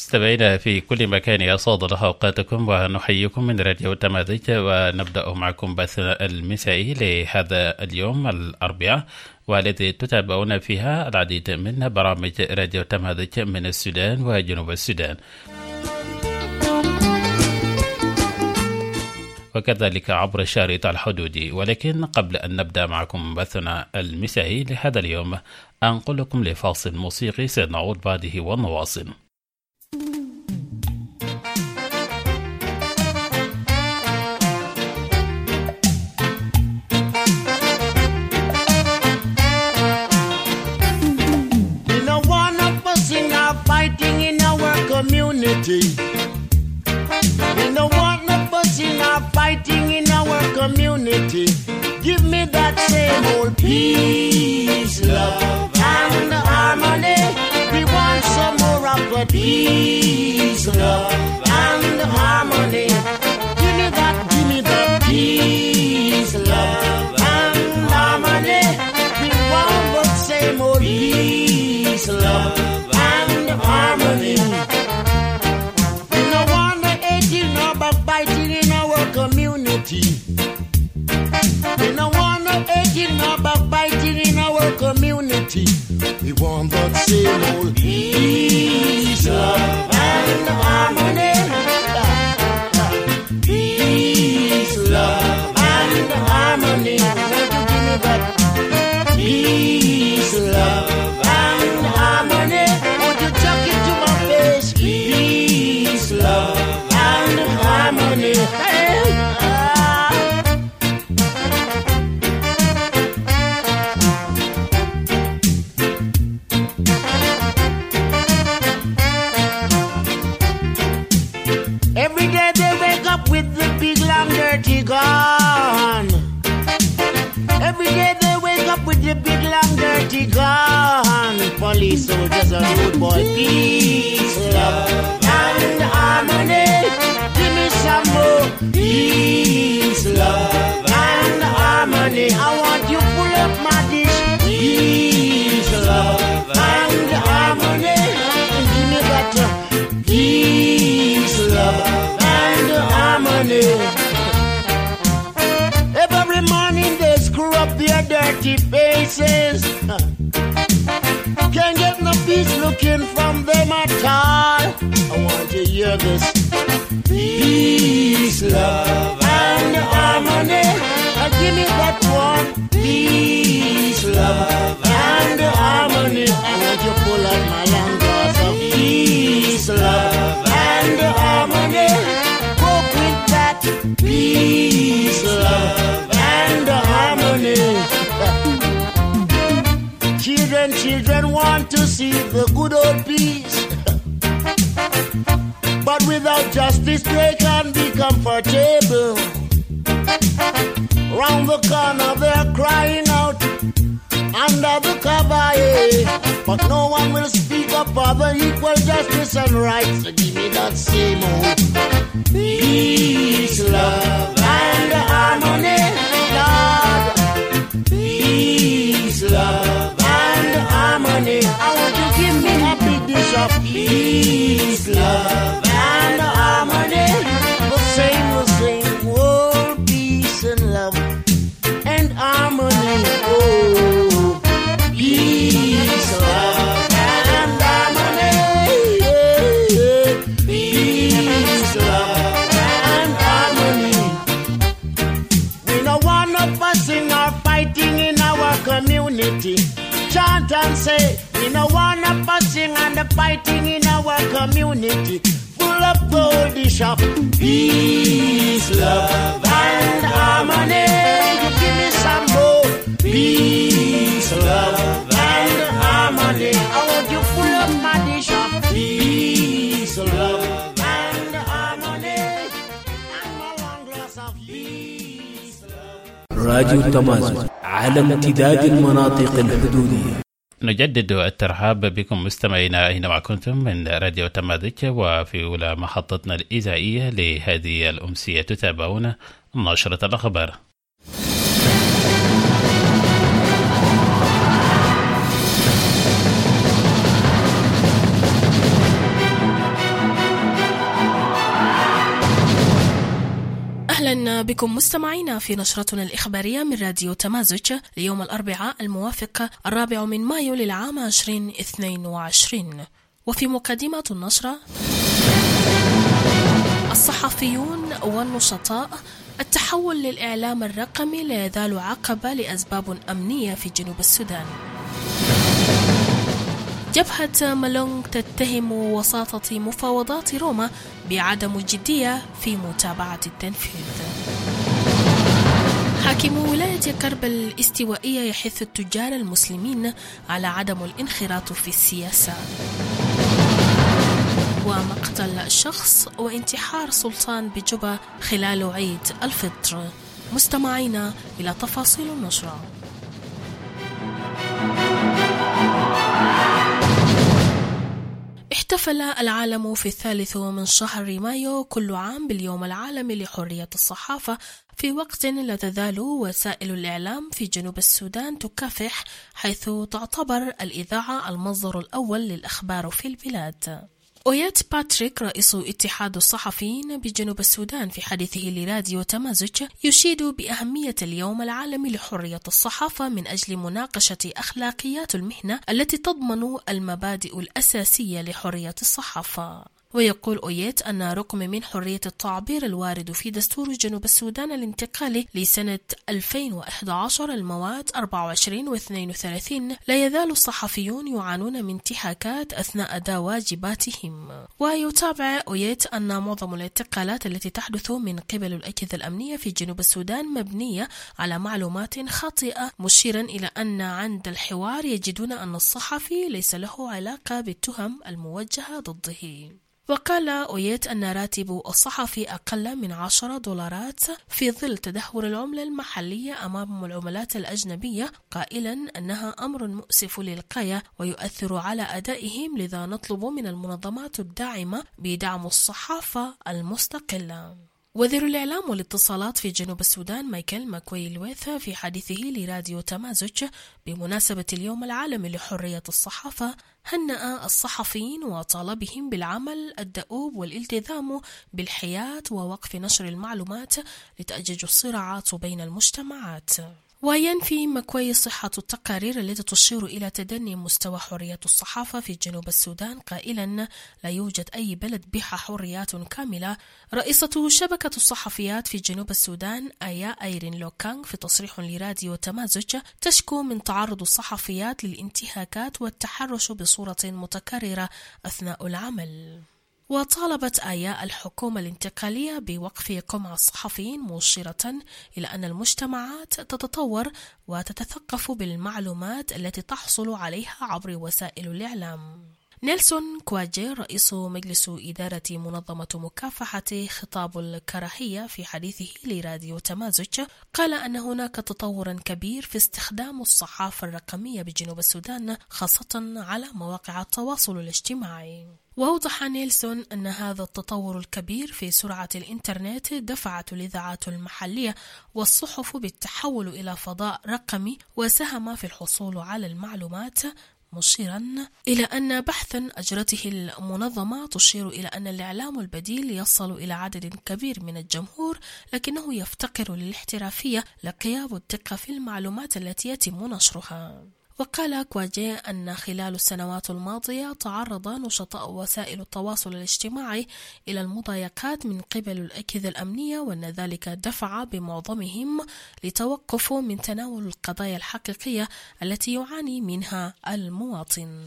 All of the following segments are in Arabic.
مستمعينا في كل مكان أسعد الله أوقاتكم ونحييكم من راديو تمازيغ، ونبدأ معكم بثنا المسائي لهذا اليوم الأربعاء، والتي تتابعون فيها العديد من برامج راديو تمازيغ من السودان وجنوب السودان، وكذلك عبر الشريط الحدودي. ولكن قبل أن نبدأ معكم بثنا المسائي لهذا اليوم أنقل لكم لفاصل موسيقي سنعود بعده ونواصل. Fighting in our community. We don't want no fussing or fighting in our community. Give me that same old peace, love, and harmony. We want some more of that peace, love, and harmony. Give me that peace, love, and harmony. We want that same old peace, love, harmony. We don't want no hating or backbiting in our community. We don't want no hating or backbiting in our community. We want that same old peace, love, and harmony. Peace, love, and harmony. Won't you give me that peace, love, and harmony? Peace, love, and harmony. Every day they wake up with the big long dirty gun. Every day they wake up with the big long dirty gun. Police, soldiers, and rude boy. Peace, love, and harmony. Give me some more peace, love, and harmony. I want you pull up my dish. Peace, love, and harmony. Give me that peace, love, and harmony. Every morning they screw up their dirty faces. Can't get no peace looking from them at all. I want to hear this. Peace, love, and harmony. Give me that one. Peace, love, and harmony. I want you to pull out my long glass of peace, love, and harmony. Cope with that. Peace, love, and harmony. Children want to see the good old peace. But without justice they can be comfortable. Round the corner they're crying out under the cover, yeah. But no one will speak up for the equal justice and rights. So give me that same old peace, love, and harmony, Lord. Peace, love, and harmony. I want you to give me a big dish of peace, love, and harmony. The same, oh, peace and love and harmony. Oh, peace, love, and harmony. Peace, love, and harmony. We don't want no fussing or fighting in our community. Chant and say, we don't want no fussing and the fighting in our community. Full up the old dish of peace, love, and harmony. You give me some more peace, love, and harmony. I want you full up my dish of peace, love, and harmony. And my long glass of peace, love. راديو تمازيغ على امتداد المناطق الحدودية. نجدد الترحاب بكم مستمعينا أينما كنتم من راديو تمازيغ، وفي أولى محطتنا الإذاعية لهذه الأمسية تتابعون نشرة الأخبار. أهلا بكم مستمعينا في نشرتنا الإخبارية من راديو تمازج ليوم الأربعاء الموافق 4 مايو للعام 2022. وفي مقدمة النشرة: الصحفيون والنشطاء، التحول للإعلام الرقمي لا يزال عقبة لأسباب أمنية في جنوب السودان. جبهة مالونغ تتهم وساطة مفاوضات روما بعدم الجدية في متابعة التنفيذ. حاكم ولاية كرب الاستوائية يحث التجار المسلمين على عدم الانخراط في السياسة. ومقتل شخص وانتحار سلطان بجوبا خلال عيد الفطر. مستمعينا إلى تفاصيل النشرة. احتفل العالم في 3 من شهر مايو كل عام باليوم العالمي لحرية الصحافة، في وقت لا تزال وسائل الإعلام في جنوب السودان تكافح، حيث تعتبر الإذاعة المصدر الأول للأخبار في البلاد. أويت باتريك رئيس اتحاد الصحفيين بجنوب السودان في حديثه لراديو تمازج يشيد بأهمية اليوم العالمي لحرية الصحافة من أجل مناقشة أخلاقيات المهنة التي تضمن المبادئ الأساسية لحرية الصحافة. ويقول أويت أن رقم من حرية التعبير الوارد في دستور جنوب السودان الانتقالي لسنة 2011 المواد 24 و 32 لا يزال الصحفيون يعانون من انتهاكات أثناء أداء واجباتهم. ويتابع أويت أن معظم الانتقالات التي تحدث من قبل الأجهزة الأمنية في جنوب السودان مبنية على معلومات خاطئة، مشيرا إلى أن عند الحوار يجدون أن الصحفي ليس له علاقة بالتهم الموجهة ضده. وقال أويت أن راتب الصحفي أقل من $10 في ظل تدهور العملة المحلية أمام العملات الأجنبية، قائلا أنها أمر مؤسف للغاية ويؤثر على أدائهم، لذا نطلب من المنظمات الداعمة بدعم الصحافة المستقلة. وزير الإعلام والاتصالات في جنوب السودان مايكل ماكوي لويث في حديثه لراديو تمازج بمناسبة اليوم العالمي لحرية الصحافة هنأ الصحفيين وطالبهم بالعمل الدؤوب والالتزام بالحياة ووقف نشر المعلومات لتأجج الصراعات بين المجتمعات. وينفي ماكوي صحة التقارير التي تشير إلى تدني مستوى حرية الصحافة في جنوب السودان، قائلا لا يوجد أي بلد بها حريات كاملة. رئيسة شبكة الصحفيات في جنوب السودان آيا أيرين لوكانغ في تصريح لراديو تمازج تشكو من تعرض الصحفيات للانتهاكات والتحرش بصورة متكررة أثناء العمل. وطالبت آيا الحكومة الانتقالية بوقف قمع الصحفيين، مشيرة إلى أن المجتمعات تتطور وتتثقف بالمعلومات التي تحصل عليها عبر وسائل الإعلام. نيلسون كواجي رئيس مجلس إدارة منظمة مكافحة خطاب الكراهية في حديثه لراديو تمازج قال أن هناك تطور كبير في استخدام الصحافة الرقمية بجنوب السودان، خاصة على مواقع التواصل الاجتماعي. وأوضح نيلسون أن هذا التطور الكبير في سرعة الإنترنت دفعت الإذاعات المحلية والصحف بالتحول إلى فضاء رقمي وساهم في الحصول على المعلومات، مشيرا إلى أن بحثا أجرته المنظمة تشير إلى أن الإعلام البديل يصل إلى عدد كبير من الجمهور، لكنه يفتقر للاحترافية لقيام الدقة في المعلومات التي يتم نشرها. وقال كواجي أن خلال السنوات الماضية تعرض نشطاء وسائل التواصل الاجتماعي إلى المضايقات من قبل الأجهزة الأمنية، وأن ذلك دفع بمعظمهم لتوقف من تناول القضايا الحقيقية التي يعاني منها المواطن.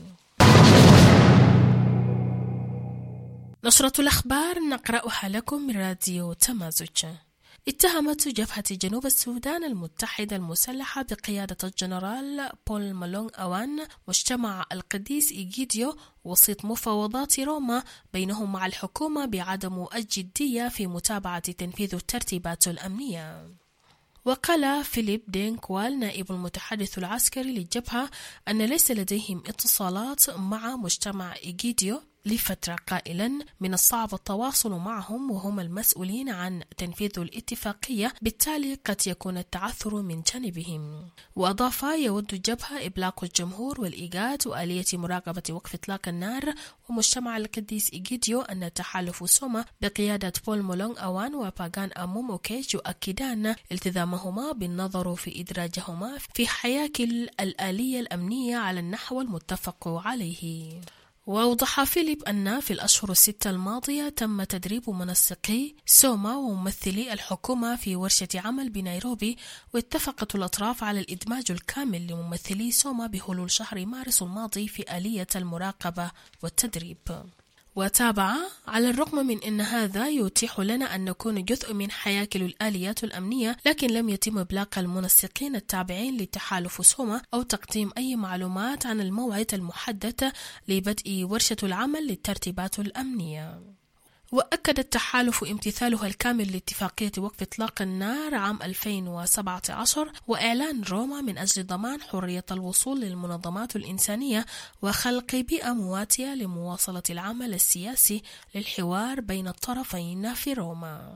نشرة الأخبار نقرأها لكم من راديو تمازج. اتهمت جبهة جنوب السودان المتحدة المسلحة بقيادة الجنرال بول مالونغ أوان مجتمع القديس إيجيديو وسيط مفاوضات روما بينهم مع الحكومة بعدم الجدية في متابعة تنفيذ الترتيبات الأمنية. وقال فيليب دينكوال نائب المتحدث العسكري للجبهة أن ليس لديهم اتصالات مع مجتمع إيجيديو لفترة قائلا من الصعب التواصل معهم وهم المسؤولين عن تنفيذ الاتفاقية، بالتالي قد يكون التعثر من جانبهم. وأضاف يود الجبهة إبلاغ الجمهور والإيجاد وآلية مراقبة وقف إطلاق النار ومجتمع القديس إيجيديو أن تحالف سوما بقيادة بول مولونغ أوان وباغان أموم أوكيج يؤكدان التزامهما بالنظر في إدراجهما في حياكل الآلية الأمنية على النحو المتفق عليه. وأوضح فيليب أن في الأشهر الستة الماضية تم تدريب منسقي سوما وممثلي الحكومة في ورشة عمل بنيروبي، واتفقت الأطراف على الإدماج الكامل لممثلي سوما بحلول شهر مارس الماضي في آلية المراقبة والتدريب. وتابع: على الرغم من أن هذا يتيح لنا أن نكون جزء من حياكل الآليات الأمنية، لكن لم يتم إبلاغ المنسقين التابعين لتحالف سوما أو تقديم أي معلومات عن الموعد المحدد لبدء ورشة العمل للترتيبات الأمنية. وأكد التحالف امتثالها الكامل لاتفاقية وقف إطلاق النار عام 2017 وإعلان روما من أجل ضمان حرية الوصول للمنظمات الإنسانية وخلق بيئة مواتية لمواصلة العمل السياسي للحوار بين الطرفين في روما.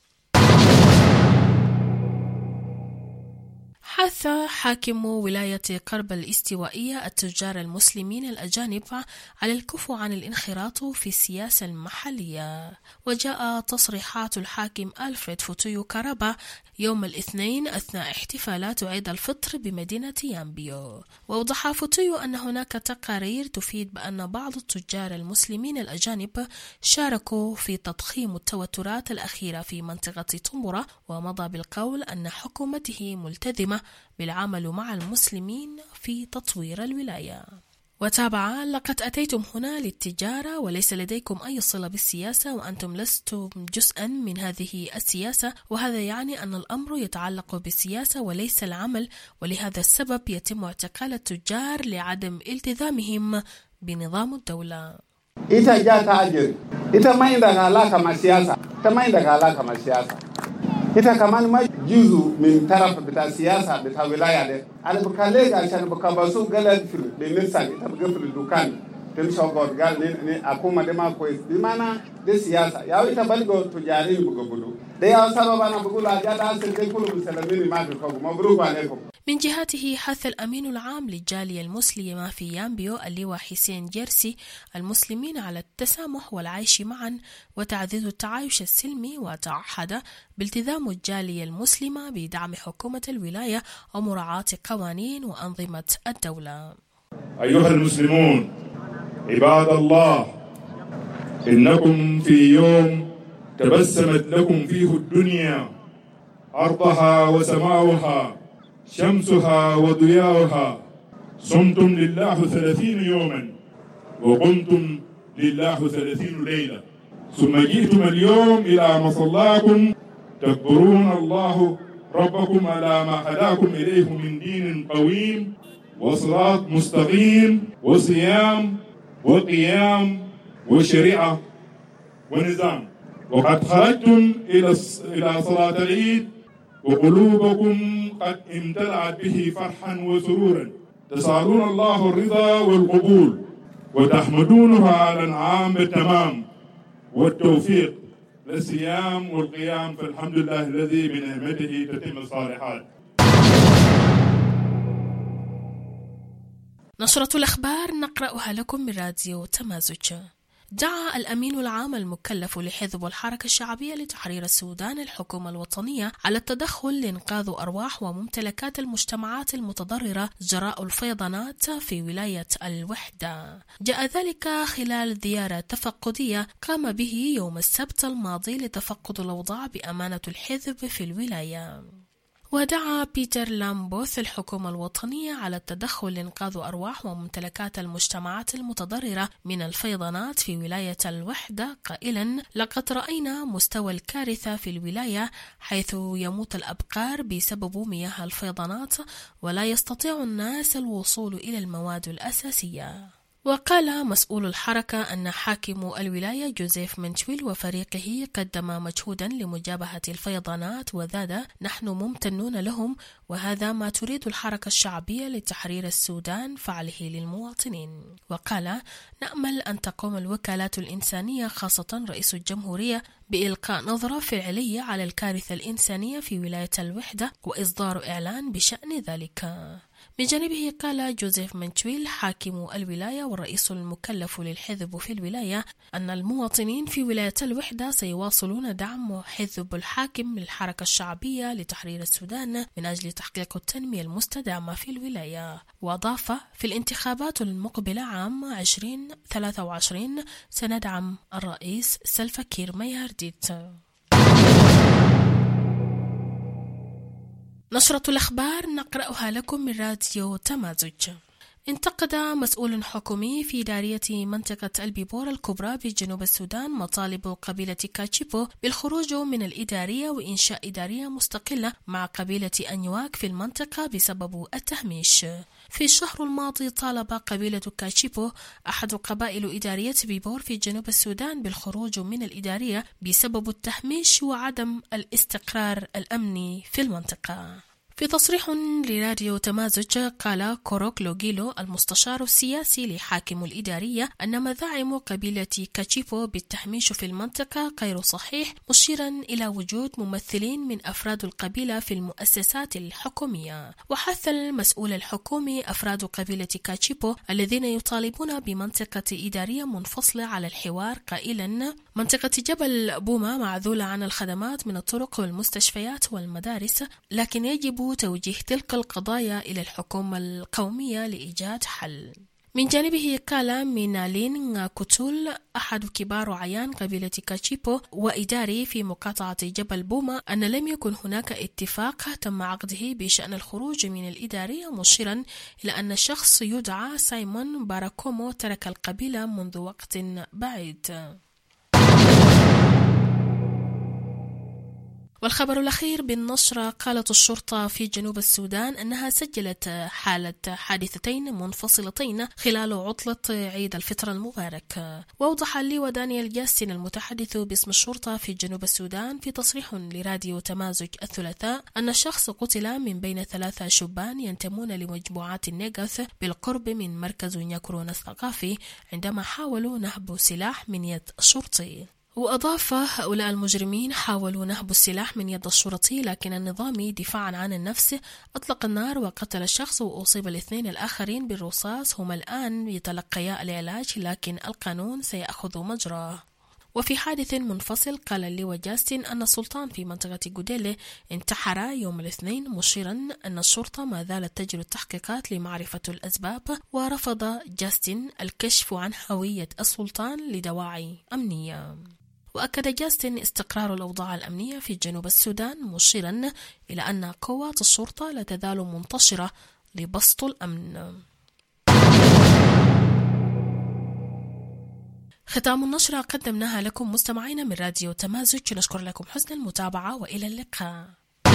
حث حاكم ولاية قرب الاستوائية التجار المسلمين الأجانب على الكف عن الانخراط في السياسة المحلية. وجاء تصريحات الحاكم ألفريد فوتويو كارابا يوم الاثنين أثناء احتفالات عيد الفطر بمدينة يامبيو. وأوضح فوتويو أن هناك تقارير تفيد بأن بعض التجار المسلمين الأجانب شاركوا في تضخيم التوترات الأخيرة في منطقة تومورا، ومضى بالقول أن حكومته ملتزمة بالعمل مع المسلمين في تطوير الولاية. وتابع: لقد أتيتم هنا للتجارة وليس لديكم أي صلة بالسياسة، وأنتم لستم جزءا من هذه السياسة، وهذا يعني أن الأمر يتعلق بالسياسة وليس العمل، ولهذا السبب يتم اعتقال التجار لعدم التزامهم بنظام الدولة. إذا جاء تاجر إذا ما عندك علاقة مع السياسة، إذا كمان ما جزء من طرف بتاع السياسة بتاع ولاية ده، أنا بكاليك عشان بكابسو قال في بالنسبة تبقى في الدكان تمشي وقول قال ني أكون مدما كويس بمعنى ده سياسة يا إذا بلغوا تجارين بقولوا ده يا سبب أنا بقول أجاد أصل ده كله مسلمين ما بيفهموا مبروك عليكم. من جهته حث الأمين العام للجالية المسلمة في يامبيو اللواء حسين جيرسي المسلمين على التسامح والعيش معا وتعزيز التعايش السلمي، وتعهد بالتزام الجالية المسلمة بدعم حكومة الولاية ومراعاة قوانين وأنظمة الدولة. أيها المسلمون عباد الله، إنكم في يوم تبسمت لكم فيه الدنيا، أرضها وسماؤها، شمسها وضياؤها، صمتم لله 30 يوما وقمتم لله 30 ليلة، ثم جئتم اليوم إلى مصلاكم تذكرون الله ربكم على ما هداكم إليه من دين قويم وصراط مستقيم وصيام وقيام وشريعة ونظام، وقد خرجتم إلى صلاة العيد وقلوبكم قد امتلأت به فرحا وسرورا، تسألون الله الرضا والقبول وتحمدونها على العام بالتمام والتوفيق للصيام والقيام، فالحمد لله الذي بنعمته تتم الصالحات. نشرة الأخبار نقرأها لكم من راديو تمازج. دعا الأمين العام المكلف لحزب الحركة الشعبية لتحرير السودان الحكومة الوطنية على التدخل لإنقاذ أرواح وممتلكات المجتمعات المتضررة جراء الفيضانات في ولاية الوحدة. جاء ذلك خلال زيارة تفقدية قام به يوم السبت الماضي لتفقد الأوضاع بأمانة الحزب في الولاية. ودعا بيتر لامبوث الحكومة الوطنية على التدخل لإنقاذ أرواح وممتلكات المجتمعات المتضررة من الفيضانات في ولاية الوحدة قائلا: لقد رأينا مستوى الكارثة في الولاية حيث يموت الأبقار بسبب مياه الفيضانات ولا يستطيع الناس الوصول إلى المواد الأساسية. وقال مسؤول الحركة أن حاكم الولاية جوزيف منشويل وفريقه قدم مجهودا لمجابهة الفيضانات وزاد: نحن ممتنون لهم، وهذا ما تريد الحركة الشعبية لتحرير السودان فعله للمواطنين. وقال: نأمل أن تقوم الوكالات الإنسانية خاصة رئيس الجمهورية بإلقاء نظرة فعلية على الكارثة الإنسانية في ولاية الوحدة وإصدار إعلان بشأن ذلك. من جانبه قال جوزيف منشويل حاكم الولاية والرئيس المكلف للحزب في الولاية أن المواطنين في ولاية الوحدة سيواصلون دعم حزب الحاكم للحركة الشعبية لتحرير السودان من أجل تحقيق التنمية المستدامة في الولاية. وأضاف: في الانتخابات المقبلة عام 2023 سندعم الرئيس سلفا كير مايارديت. نشرة الأخبار نقرأها لكم من راديو تمازج. انتقد مسؤول حكومي في إدارية منطقة البيبور الكبرى بجنوب السودان مطالب قبيلة كاتشيبو بالخروج من الإدارية وإنشاء إدارية مستقلة مع قبيلة أنيواك في المنطقة بسبب التهميش. في الشهر الماضي طالب قبيلة كاتشيبو أحد قبائل إدارية بيبور في جنوب السودان بالخروج من الإدارية بسبب التهميش وعدم الاستقرار الأمني في المنطقة. في تصريح لراديو تمازج قال كوروك لوغيلو المستشار السياسي لحاكم الإدارية أن مذاعم قبيلة كاتشيبو بالتهميش في المنطقة غير صحيح، مشيرا إلى وجود ممثلين من أفراد القبيلة في المؤسسات الحكومية. وحث المسؤول الحكومي أفراد قبيلة كاتشيبو الذين يطالبون بمنطقة إدارية منفصلة على الحوار قائلا: منطقة جبل بوما معزولة عن الخدمات من الطرق والمستشفيات والمدارس، لكن يجب توجيه تلك القضايا إلى الحكومة القومية لإيجاد حل. من جانبه قال مينالين كوتول أحد كبار عيان قبيلة كاتشيبو وإداري في مقاطعة جبل بوما أن لم يكن هناك اتفاق تم عقده بشأن الخروج من الإدارية، مشيرا إلى أن الشخص يدعى سايمون باراكومو ترك القبيلة منذ وقت بعيد. والخبر الأخير بالنشرة قالت الشرطة في جنوب السودان أنها سجلت حالة حادثتين منفصلتين خلال عطلة عيد الفطر المبارك. وأوضح اللواء دانيال جاستن المتحدث باسم الشرطة في جنوب السودان في تصريح لراديو تمازج الثلاثاء أن الشخص قتل من بين 3 شبان ينتمون لمجموعات النيغاث بالقرب من مركز نياكرون الثقافي عندما حاولوا نهب سلاح من يد الشرطي. وأضاف: هؤلاء المجرمين حاولوا نهب السلاح من يد الشرطي، لكن النظام دفاعا عن النفس أطلق النار وقتل الشخص وأصيب الاثنين الآخرين بالرصاص. هما الآن يتلقيا العلاج، لكن القانون سيأخذ مجراه. وفي حادث منفصل قال اللواء جاستن أن السلطان في منطقة جوديلي انتحر يوم الاثنين، مشيرا أن الشرطة ما زالت تجري التحقيقات لمعرفة الأسباب. ورفض جاستن الكشف عن هوية السلطان لدواعي أمنية. وأكد جاستن استقرار الأوضاع الأمنية في جنوب السودان، مشيرا إلى أن قوات الشرطة لا تزال منتشرة لبسط الأمن. ختام النشرة قدمناها لكم مستمعين من راديو تمازج، نشكر لكم حسن المتابعة وإلى اللقاء.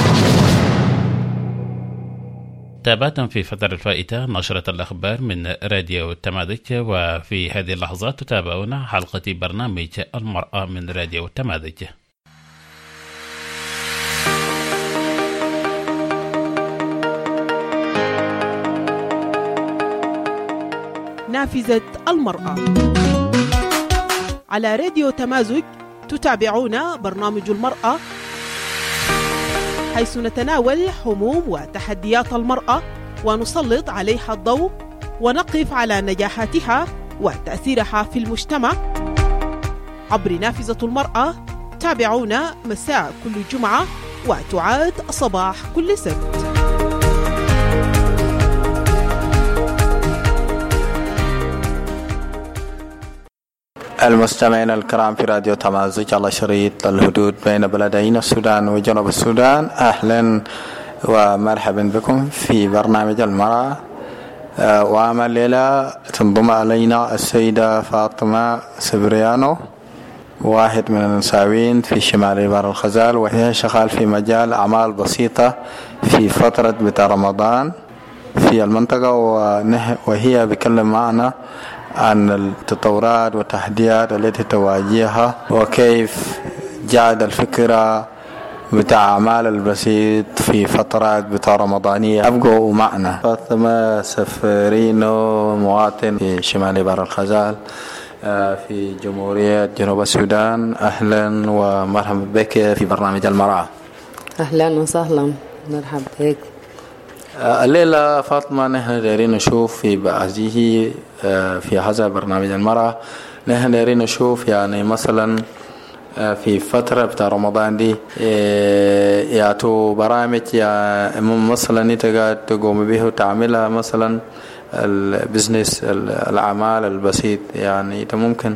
تابعتم في فترة الفائتة نشرة الأخبار من راديو تمازج، وفي هذه اللحظات تتابعون حلقة برنامج المرأة من راديو تمازج. نافذة المرأة على راديو تمازج. تتابعون برنامج المرأة، حيث نتناول هموم وتحديات المرأة ونسلط عليها الضوء ونقف على نجاحاتها وتأثيرها في المجتمع عبر نافذة المرأة. تابعونا مساء كل جمعة وتعاد صباح كل سبت. المستمعين الكرام في راديو تمازج على شريط الحدود بين بلدين السودان وجنوب السودان، أهلا ومرحبا بكم في برنامج المرأة. وأما الليلة تنضم علينا السيدة فاطمة سبريانو، واحد من المساوين في شمال بار الخزال، وهي شغال في مجال أعمال بسيطة في فترة بتاع رمضان في المنطقة، وهي بكلم معنا عن التطورات والتحديات التي تواجهها وكيف جعل الفكرة بتاع أعمال البسيط في فترات بتاع رمضانية أبقوا معنا. فاطمة سفرينو مواطن في شمال بحر الغزال في جمهورية جنوب السودان، أهلا ومرحبا بك في برنامج المرأة. أهلا وسهلا، مرحبا بك. الليلة فاطمة نحن دايرين نشوف في هذا برنامج المرأة، نحن دايرين نشوف يعني مثلا في فترة بتاع رمضان دي يعطوا برامج مثلا انت قاعد تقوم به وتعملها مثلا البزنس الأعمال البسيط، يعني انت ممكن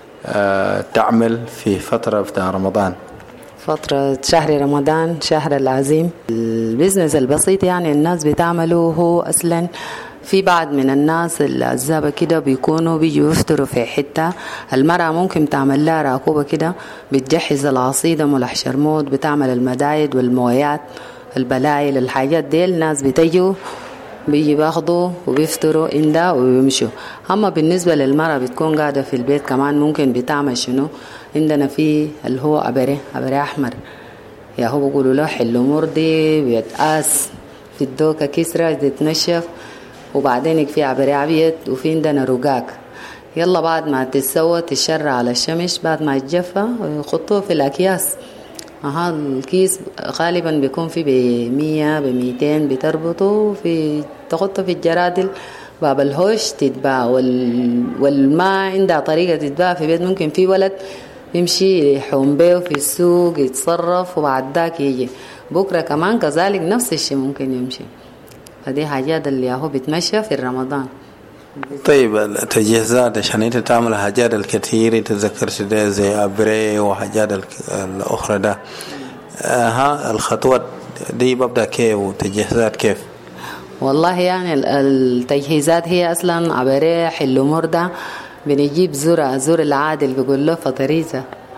تعمل في فترة بتاع رمضان، فترة شهر رمضان شهر العظيم. البزنس البسيط يعني الناس بتعمله هو أصلا في بعض من الناس العزابة كده بيكونوا بيجوا يفطروا في حتة، المرأة ممكن تعمل لها راكوبة كده، بتجهز العصيدة ملح شرموط، بتعمل المدايد والمويات البلايل الحاجات دي، الناس بتجوا بيجي باخدوا وبيفطروا إندا وبيمشوا. أما بالنسبة للمرأة بتكون قاعدة في البيت كمان ممكن بتعمل شنو، عندنا في اللي هو أبري أحمر، يا هو بيقولوا له حلو مرضي، بيتقاس في الدوكة كسرة تتنشف، وبعدين في عبري أبيض، وفي عندنا رقاق. يلا بعد ما تتسوى تشرع على الشمس، بعد ما يتجفى يخطوه في الأكياس. هذا الكيس غالبا بيكون فيه ب100 ب200 بتربطه تحطه في الجرادل، باب الهوش تتباع، والماء عندها طريقة تتباع في بيت، ممكن في ولد يمشي يحوم بيه في السوق يتصرف وبعد ذاك يجي بكرة كمان كذلك نفس الشيء ممكن يمشي. فدي حاجات اللي هو بتمشى في رمضان. طيب التجهيزات عشان انت تعمل حاجات الكثير تذكرت ده زي ابري وحاجات الاخرى ده، الخطوات دي ببدأ كيف وتجهيزات كيف؟ والله يعني التجهيزات هي اصلا ابري حلو مرده، بنجيب زور العادل بيقول له فطريزه،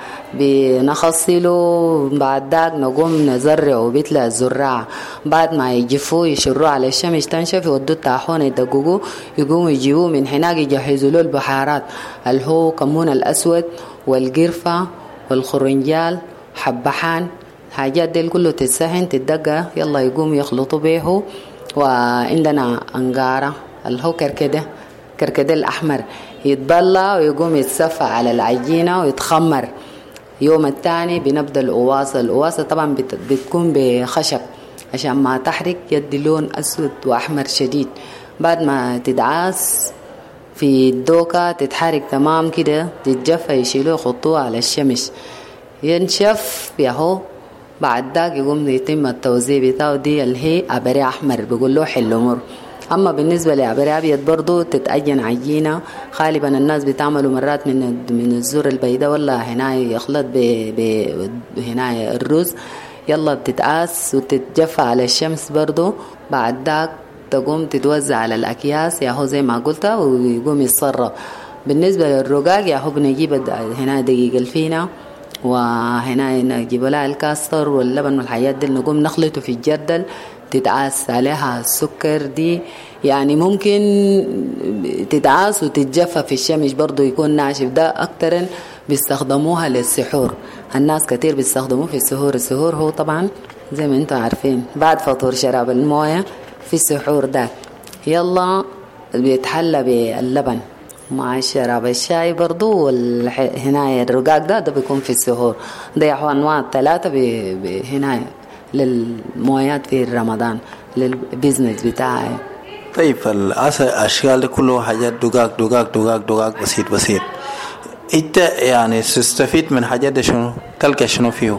بنخصله، بعد ذاك نقوم نزرعه بيطلع الزراعة، بعد ما يجفوه يشروه على الشمس تنشف، يودوه الطاحون يدققوه، يقوموا يجيبوه من هناك يجهزوا له البحارات اللي هو كمون الأسود والقرفة والخرنجال حبحان، حاجات دي كله تتسهن تدقى، يلا يقوم يخلطوا به. وعندنا أنقارة اللي هو كركدة الأحمر، يتبلى ويقوم يتصفى على العجينة ويتخمر. يوم الثاني بنبدأ القواصة طبعا بتكون بخشب عشان ما تحرق، يدي لون أسود وأحمر شديد. بعد ما تدعاس في الدوكة تتحرق تمام كده تتجفى، يشيلوه يخطوه على الشمس ينشف ياهو، بعد ذاك يقوم يتم التوزيع بتاعه. دي اللي هي أبري أحمر بيقول له حلو مر. أما بالنسبة لعبري أبيض برضو تتأجن عجينة، غالبا الناس بتعملوا مرات من الزور البيضاء، ولا هنا يخلط هنا الرز، يلا بتتقاس وتتجفى على الشمس برضو، بعد ذاك تقوم تتوزع على الأكياس ياهو زي ما قلت، ويقوم يتصرف. بالنسبة للرقاق ياهو بنجيب هنا دقيق الفينة، وهنا نجيب لها الكاستر واللبن والحاجات دي، نقوم نخلطه في الجردل، تتعاس عليها السكر دي، يعني ممكن تتعاس وتتجفى في الشمس برضو يكون ناشف. ده أكتر بيستخدموها للسحور، الناس كتير بيستخدموه في السحور هو طبعا زي ما انتم عارفين بعد فطور شراب الموية في السحور ده، يلا بيتحلى باللبن مع شراب الشاي برضو. هنا الرقاق ده بيكون في السحور. ده أنواع 3 هنا للمويات في رمضان للبيزنس بتاعي. طيب الأشكال دي كله حاجات دقاق بسيط. انت يعني تستفيد من حاجات دي شنو؟ تلقى شنو فيه؟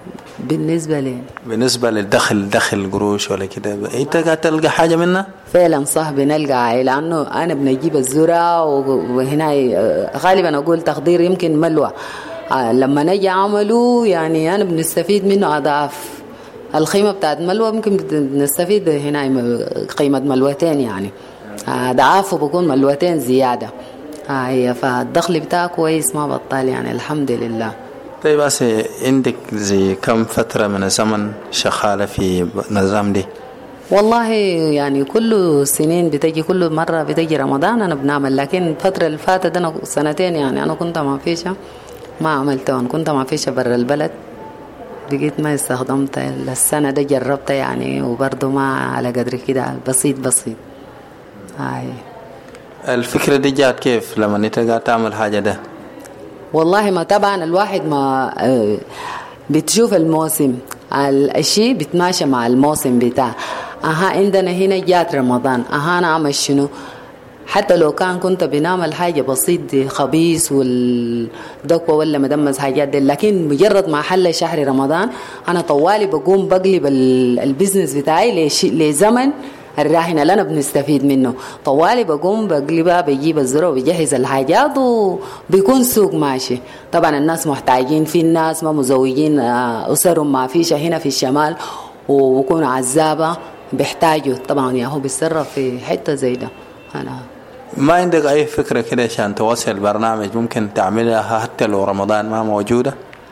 بالنسبة للدخل قروش ولا كده، انت قاعد تلقى حاجة منها؟ فعلا صح بنلقى، لأنه أنا بنجيب الذرة، وهنا غالبا أقول تقدير يمكن ملوى، لما نجي عمله يعني أنا بنستفيد منه أضعاف القيمة بتاعت ملوى، ممكن بنستفيد هنا قيمة ملوتين، يعني أضعافه بكون ملوتين زيادة. هي فالدخل بتاعك كويس ما بطال يعني الحمد لله. طيب عندك زي كم فترة من الزمن شغالة في نظام دي؟ والله يعني كل سنين بتجي، كل مرة بتجي رمضان أنا بنعمل، لكن الفترة اللي فاتت أنا سنتين يعني أنا كنت ما فيش ما عملتهم، كنت ما فيش برا البلد، بقيت ما استخدمت. السنة ده جربت يعني وبرضه ما على قدر كده، بسيط بسيط. هاي الفكرة دي جات كيف لما انت قاعد تعمل حاجة ده؟ والله ما طبعا الواحد ما بتشوف الموسم، الشيء بتماشى مع الموسم بتاع عندنا هنا جات رمضان، أنا أعمل شنو؟ حتى لو كنت بنعمل حاجة بسيط دي خبيث والدكوة ولا مدمز حاجات دي، لكن مجرد ما حل شهر رمضان أنا طوالي بقوم بقلب البيزنس بتاعي لزمن الراهنة اللي أنا بنستفيد منه، طوالي بقوم بقلبها، بجيب الزرع وبجهز الحاجات وبيكون سوق ماشي. طبعا الناس محتاجين، في الناس ما مزوجين أسرهم ما فيش هنا في الشمال وبكونوا عزابة بيحتاجوا، طبعا ياهو بيتصرف في حتة زي ده. أنا ما عندك أي فكرة كده عشان توصل البرنامج ممكن تعملها حتى لو رمضان ما موجودة؟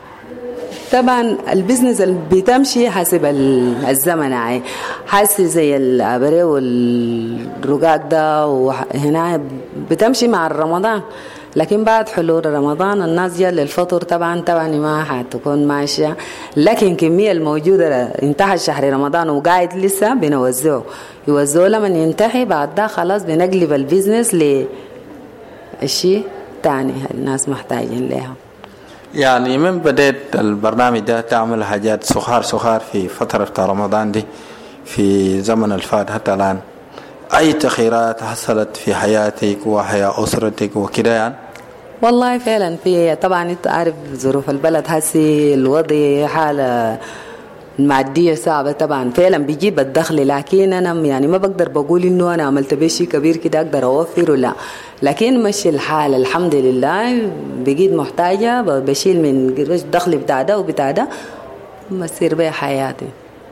طبعا البزنس اللي بتمشي حسب الزمن، حاسس زي العبري والرقاق ده وهنا بتمشي مع رمضان، لكن بعد حلول رمضان الناس جاء للفطر طبعا ما حتكون ماشية، لكن كمية الموجودة انتهى شهر رمضان وقاعد لسه يوزعوا لما ينتهي بعد ده خلاص بنقلب البيزنس لشيء تاني الناس محتاجين لها. يعني من بدأت البرنامج ده تعمل حاجات سخار في فترة رمضان دي في زمن الفات حتى الآن، أي تغييرات حصلت في حياتك وحياة أسرتك وكده يعني؟ والله فعلا في، طبعا انت عارف ظروف البلد هسي الوضع حالة المادية صعبة، طبعا فعلا بيجيب الدخل، لكن أنا يعني ما بقدر بقول إنه أنا عملت بشي كبير كده أقدر أوفر ولا، لكن مشي الحال الحمد لله، بقيت محتاجة بشيل من الدخل بتاع ده وبتاع ده بصير بيه حياتي.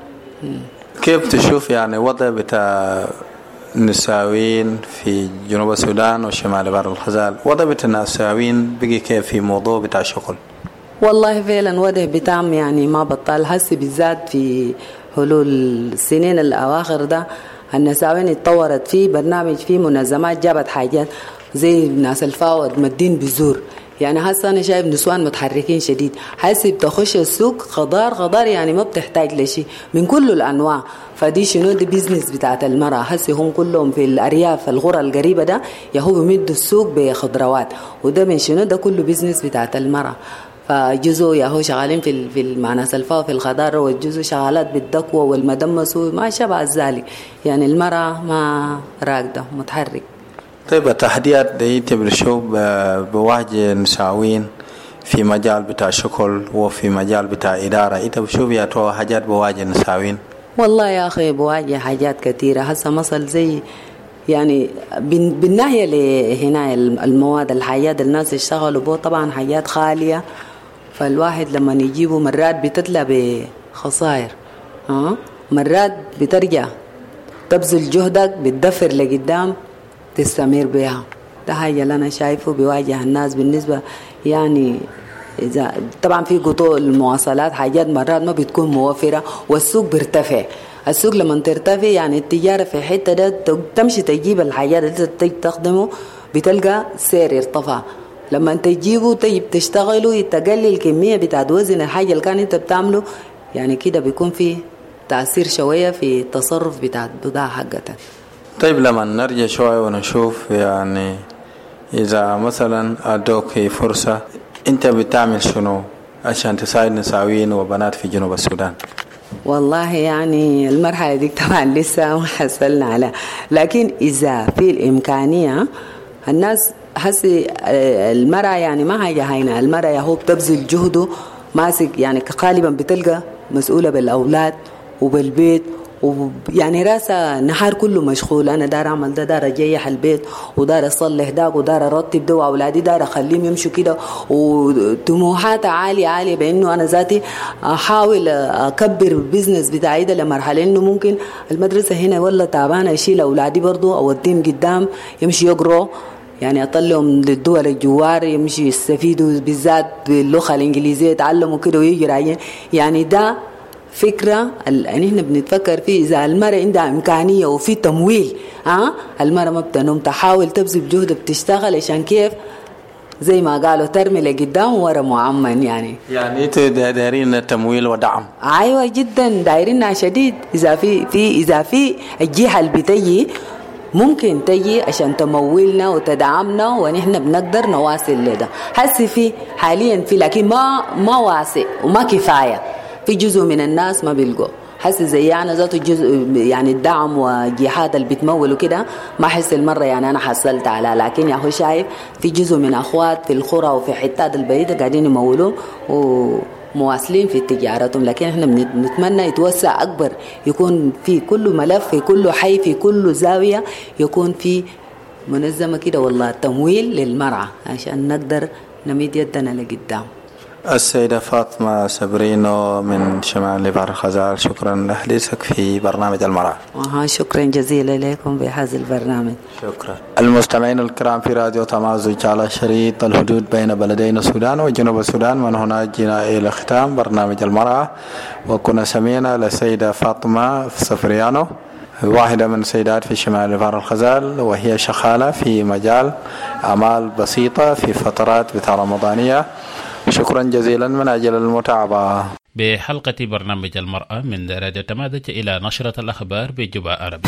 كيف تشوف يعني وضع بتاع النساوين في جنوب السودان وشمال بحر الغزال، وضع بتاع النساوين بقي كيف في موضوع بتاع شغل؟ والله فعلا وضع بتاعهم يعني ما بطل، هسي بالذات في حلول السنين الأواخر ده النساوين اتطورت، في برنامج، في منظمات جابت حاجات زي ناس الفاوض مدين بزور، يعني هسه أنا شايف نسوان متحركين شديد، هسي بتخش السوق خضار يعني ما بتحتاج لشيء من كل الأنواع، فدي شنو دي بيزنس بتاعت المرأة، هسي هم كلهم في الأرياف الغرى القريبة ده يهو بيمدوا السوق بخضروات، وده من شنو ده كله بيزنس بتاعت المرأة، فجزء ياهو شغالين في معنى سلفاء في الخضار، والجزء شغالات بالدكوة والمدمس وما شابه ذلك، يعني المرأة ما راكدة متحرك. طيب التحديات دي تبرشوا بواجه النساوين في مجال بتاع شغل وفي مجال بتاع إدارة، انت بشوف يا تو حاجات بواجه النساوين؟ والله يا أخي بواجه حاجات كثيرة، هسه مثل زي يعني بالناحية لهنا المواد الحاجات الناس يشتغلوا بو طبعا حاجات خالية، فالواحد لما يجيبه مرات بتطلع بخسائر، مرات بترجع تبذل جهدك بتدفر لقدام تستمر بها، ده حاجة اللي أنا شايفه بيواجه الناس بالنسبة يعني إذا طبعا في قطوع المواصلات حاجات مرات ما بتكون موفرة والسوق بيرتفع، السوق لما ترتفع يعني التجارة في حتة ده تمشي تجيب الحاجات اللي تخدمه بتلقى سعر يرتفع، لما انت تجيبه تجيب تشتغله تقلل الكمية بتاعت وزن الحاجة اللي كان انت بتعمله، يعني كده بيكون في تأثير شوية في التصرف بتاعت بضاعة حقتك. طيب لما نرجع شوية ونشوف يعني إذا مثلا أدوك فرصة أنت بتعمل شنو عشان تساعد نساوين وبنات في جنوب السودان؟ والله يعني المرحلة دي طبعا لسه ما حصلنا على، لكن إذا في الإمكانية الناس حسي المرأة يعني ما هي هينة، المرأة يهو بتبذل جهده ماسك يعني غالبا بتلقى مسؤولة بالأولاد وبالبيت، ويعني راسها نهار كله مشغول، انا دار اعمل ده، دار اجيح البيت، ودار اصلح داك، ودار ارتب ده، واولادي دار اخليهم يمشوا كده، وطموحاتها عاليه بانه انا ذاتي احاول اكبر بزنس بتاعي ده لمرحله انه ممكن المدرسه هنا ولا تعبانه اشيل اولادي برضو اوديهم قدام يمشي يقروا، يعني اطلعهم للدول الجوار يمشي يستفيدوا بالذات باللغه الانجليزيه يتعلموا كده ويجي رايين، يعني ده فكرة اللي إحنا بنتفكر فيه إذا المرأة عندها إمكانية وفي تمويل المرأة ما بتنوم تحاول تبذل جهد بتشتغل عشان كيف زي ما قالوا ترمي لقدام ورا معمن يعني دايرين تمويل ودعم. أيوة جدا دايرينها شديد. إذا في الجهة اللي بتجي ممكن تجي عشان تمولنا وتدعمنا ونحن بنقدر نواصل لده. حسي في حاليا في لكن ما واسع وما كفاية. في جزء من الناس ما بيلقوا حسي زي يعني ذاته جزء يعني الدعم وجهات اللي بتمولوا كده ما حس المرة يعني أنا حصلت على. لكن يا أخو شايف في جزء من أخوات في القرى وفي حتات البعيدة قاعدين يمولوا ومواصلين في تجارتهم. لكن احنا بنتمنى يتوسع أكبر يكون في كل ملف في كل حي في كل زاوية يكون في منظمة كده والله تمويل للمرأة عشان نقدر نمد يدنا لقدام. السيدة فاطمة سبرينو من شمال بحر الخزال، شكرا لحديثك في برنامج المرأة. شكرا جزيلا لكم بهذا البرنامج. شكرا. المستمعين الكرام في راديو تمازج على شريط الحدود بين بلدين السودان وجنوب السودان، من هنا جينا إلى ختام برنامج المرأة، وكنا سمينا للسيدة فاطمة سفريانو واحدة من السيدات في شمال بحر الخزال، وهي شغالة في مجال أعمال بسيطة في فترات بتاع رمضانية. شكرا جزيلا من أجل المتابعة. بحلقة برنامج المرأة من راديو تمازج إلى نشرة الأخبار بجوبا عربي.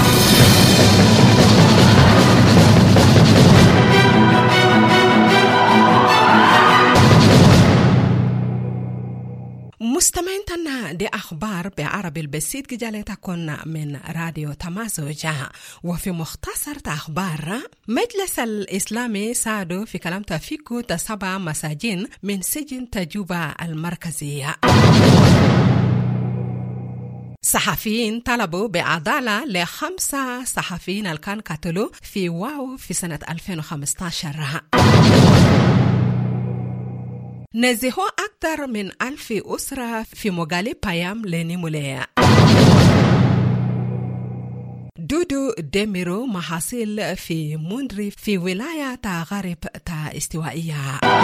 مستمعين تنا دي أخبار بعربي البسيط جالتا كنا من راديو تمازج. وفي مختصر أخبار مجلس الإسلامي ساعدوا في كلام تفيكو 7 مساجين من سجن تجوبة المركزية. صحفيين طلبوا بعدالة ل5 صحفيين اللي كان قتلوا في واو في سنة 2015. نزهوا أكثر من 1000 أسرة في مغالي بايام لنيموليا. دودو ديميرو محاصيل في موندري في ولاية تغرب استوائية.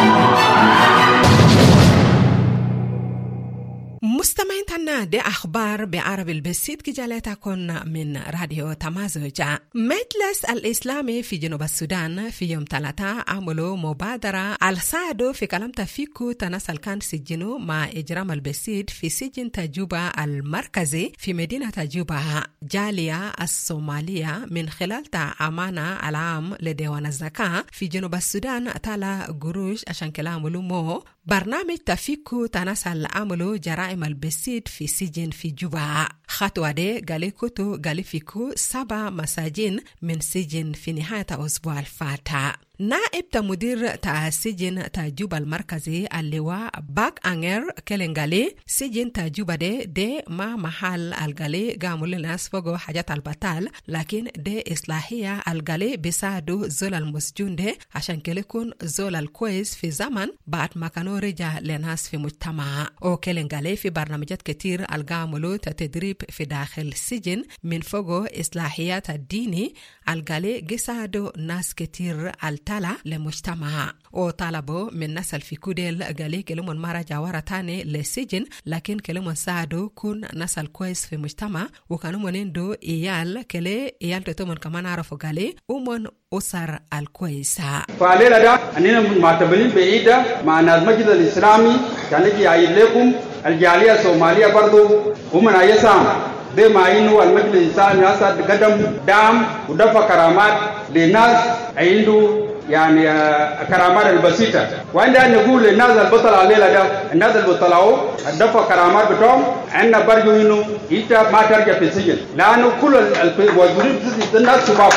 مستمعين تنا دي أخبار بعربي البسيط كجالتا كنا من راديو تمازج. مجلس الإسلامي في جنوب السودان في يوم 3 عملوا مبادرة على ساعدوا في كلام تفيكو تنسل كان سجنوا مع إجرام البسيط في سجن تجوبة المركزي في مدينة تجوبة. جالية الصومالية من خلال أمانة العام لديوان الزكاة في جنوب السودان تالا قروش عشان كلام مو برنامج تفيكو تنسل عملوا جرائم البسيط في سجن في جوبا. خطوة دي قالي كتو قالي فيكو 7 مساجين من سجن في نهاية أسبوع الفاتح. نائب مدير سجن تجوبة المركزي اللواء باك أنير كلنغالي سجن تجوبة دي ما محل الغالي قاموا للناس فوقو حاجات البطال، لكن دي إصلاحية الغالي بيساعدوا زول المسجون دي عشان كليكون زول الكويس في زمن بعد ما كانوا رجع لناس في مجتمع. وكلنغالي في برنامجات كتير القاموا تدريب في داخل السجن من فوقو إصلاحيات الديني الغالي جسادوا ناس كتير التلا لمجتمع. وطالبوا من ناس في كوديل قالي كلمون مرة جاورة تاني للسجن، لكن كلمون ساعدوا كون ناس الكويس في مجتمع وكانوا منندو إيال كلي إيال تتومن كمان عرفوا قالي ومن أسر الكويسة. فعلينا ده أننا معتبرين بعيدة مع ناس المسجد الإسلامي كان يجي يعيد لكم الجالية الصومالية برضو ومن أيسام ده ما إنه المجلس الإسلامي أسد قدم دعم ودفع كرامات للناس عنده يعني كرامات البسيطة. وعندنا نقول للناس البطل الليلة ده الناس اللي بيطلعوا الدفع كرامات بتوعهم عندنا برجو إنه أنت ما ترجع في السجن لأنه كل الواجبين في الناس شباب.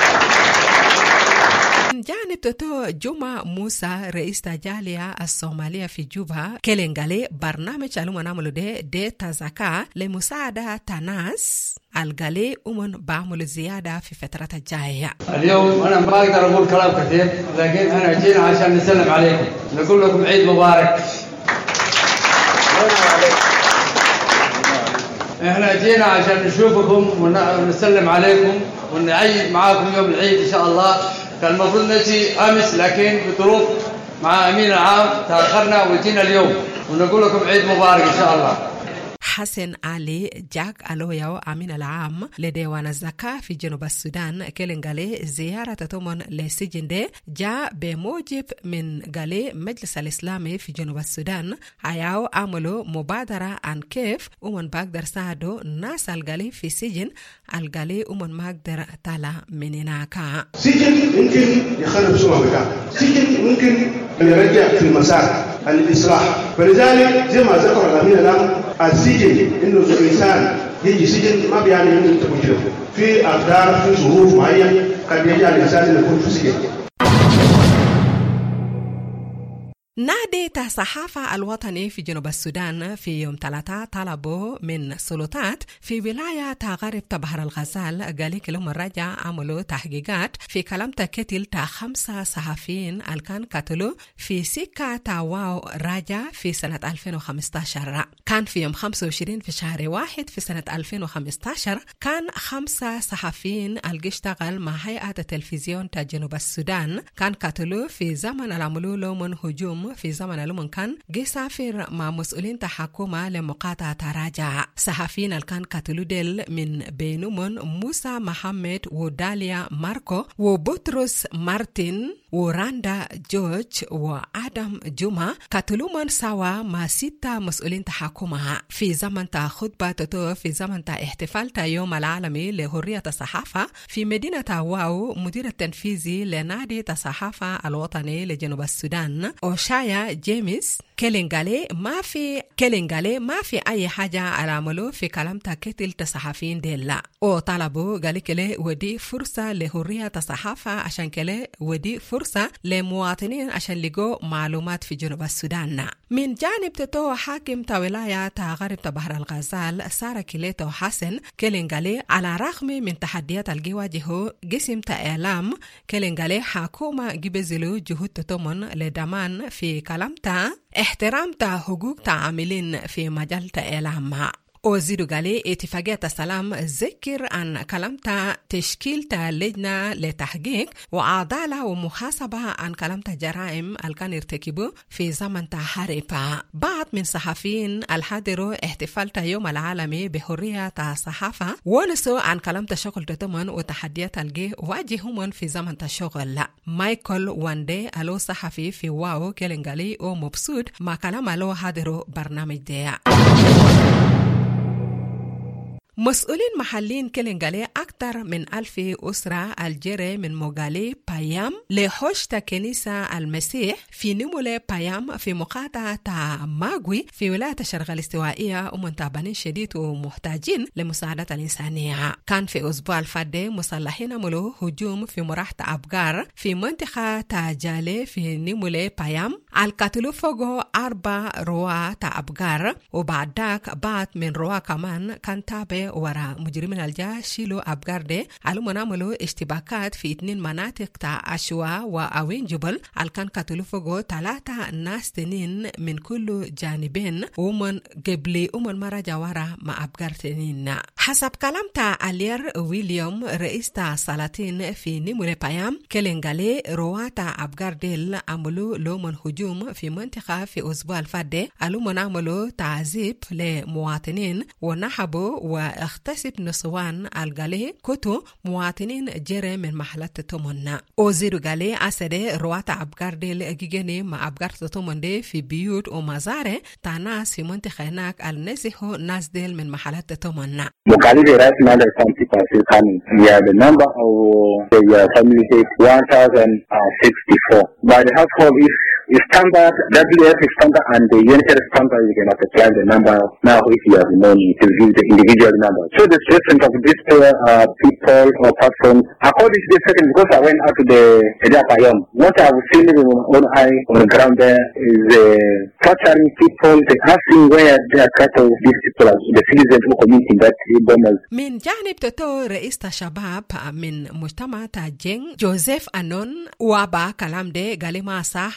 جانب توتو جمعة موسى رئيس جالية الصومالية في جوبا كلنغالي برنامج علوم نعملو دي تزكاة لمساعدة ناس الغالي بعمل زيادة في فترة الجاية. اليوم أنا ما أقدر أقول كلام كثير، لكن أنا جينا عشان نسلم عليكم نقول لكم عيد مبارك. إحنا جينا عشان نشوفكم ونسلم عليكم ونعيد معاكم يوم العيد إن شاء الله. كان المفروض نجي أمس لكن بظروف مع أمين العام تأخرنا وجينا اليوم ونقول لكم عيد مبارك إن شاء الله. حسن علي جاك ألوياو أمين العام لديوان الزكاة في جنوب السودان كلنغالي زيارة تمن لسجن دي جاء بموجب من غالي مجلس الإسلامي في جنوب السودان عياو عملوا مبادرة عن كيف ومن بقدر ساعدوا ناس الغالي في سجن الغالي ومن مقدر تالا من هناك. سجن ممكن يخرب سمع مكان، سجن ممكن يرجع في المسار الإصلاح، فلذلك زي ما ذكر الأمين الآن السجن إنه الإنسان يجي سجن ما بيعني إنه أنت مجرم، في أقدار في ظروف معينة قد يجعل الإنسان يكون في سجن. نادي الصحافة الوطني في جنوب السودان في يوم 3 طلبوا من سلطات في ولاية غرب بحر الغزال قال لهم الرجع عملوا تحقيقات في كلمة قتل 5 صحفيين الكان قتلوا في سكة تاواو راجع في سنة 2015. كان في يوم 25 في شهر 1 في سنة 2015 كان 5 صحفيين الاشتغل مع هيئة التلفزيون تا جنوب السودان كان قتلوا في زمن العملوا لهم هجوم في زمن لمن كان جي سافر مع مسؤولين تحكومة لمقاطعة راجع. صحفيين الكان قتلوا ديل من بينهم موسى محمد وداليا ماركو وبطرس مارتين وراندا جورج وآدم جمعة قتلوا من سوا مع 6 مسؤولين تحكومة في زمن تا خطبة تتو في زمن تا احتفال تا يوم العالمي لحرية الصحافة في مدينة واو. مدير التنفيذي لنادي الصحافة الوطني لجنوب السودان أوشايا جيمس كلينغالي ما في أي حاجة عملوا في كلام تقتل الصحفيين ديلا أو طلبوا قال كله ودي فرصة لحرية الصحافة عشان كله ودي فرصة لمواطنين عشان لقوا معلومات في جنوب السودان. من جانب تتو حاكم ولاية غرب بحر الغزال سارة كيليتو حسن كلينغالي على رغم من تحديات الجواجه جسم إعلام كلينغالي حكومة جبزلو جهود تتمن لدمان في كلامتا احترام تا حقوق تا عاملين في مجال إعلام. وزيرو قالي اتفاقية السلام ذكر عن كلامتا تشكيل تا لجنة لتحقيق وعدالة ومحاسبة عن كلامتا جرائم الكان يرتكبوا في زمن تا حريبا. بعض من صحفيين الحاضروا احتفال تا يوم العالمي بحرية تا صحافة ونسوا عن كلامتا شغل تتمن وتحديات الجي واجههم في زمن تا شغل. مايكل واندي ألو صحفي في واو كلينغالي ومبسوط ما كلام ألو حاضروا برنامج ديا. مسؤولين محلين كلينغالي أكثر من 1000 أسرة الجري من موغالي بايام لحوشة كنيسة المسيح في نمولي بايام في مقاطعة ماغوي في ولاية الشرق الاستوائية ومنتابنين شديد ومحتاجين لمساعدة الإنسانية. كان في أسبوع الفادي مسلحين عملوا هجوم في مراحة أبغار في منطقة تاجالي في نمولي بايام القتلوا فوقه 4 رواة أبغار وبعد ذاك بعض من رواة كمان كان تابع ورا مجرمين الجا شيلو أبغاردي على مناملو اشتباكات في 2 مناطق تا أشوا وأوين جبل الكان قتلوا فوقو 3 ناس تنين من كل جانبين ومن قبلي مرة جوارا مع أبغار تنين. حسب كلام تا ألير ويليام رئيس تا سلاطين في نيمولي بايام كلينغالي رواتا أبغارديل عملوا لومن هجوم في منطقة في أسبوع الفادي على مناملو تعذيب لمواطنين ونحبوا اغتصب نسوان الغالي كتو مواطنين جري من محلات تمنا. وزيرو غالي أسدي رواتا أبغارديل جيجيني مع أبغار تمن دي في بيوت ومزارع تاناس في منطقة هناك النزيحو ناس ديل من محلات تمنا. Mokalibe right now there's some people still coming. Yeah, the number of the family is 1,064. But the household is standard, WF is standard, and the unitary standard, you can apply the number now if you have money to give the individual number. So the strength of these people or persons, according to this second, because I went out to the area Payam, what I was seeing with my own eye on the ground there is torturing people, asking where they are cattle, these people, the citizens who committing that. من جانب تتو رئيس الشباب من مجتمع تاجين جوزيف أنون وابا كلام دي قال ما صح ألو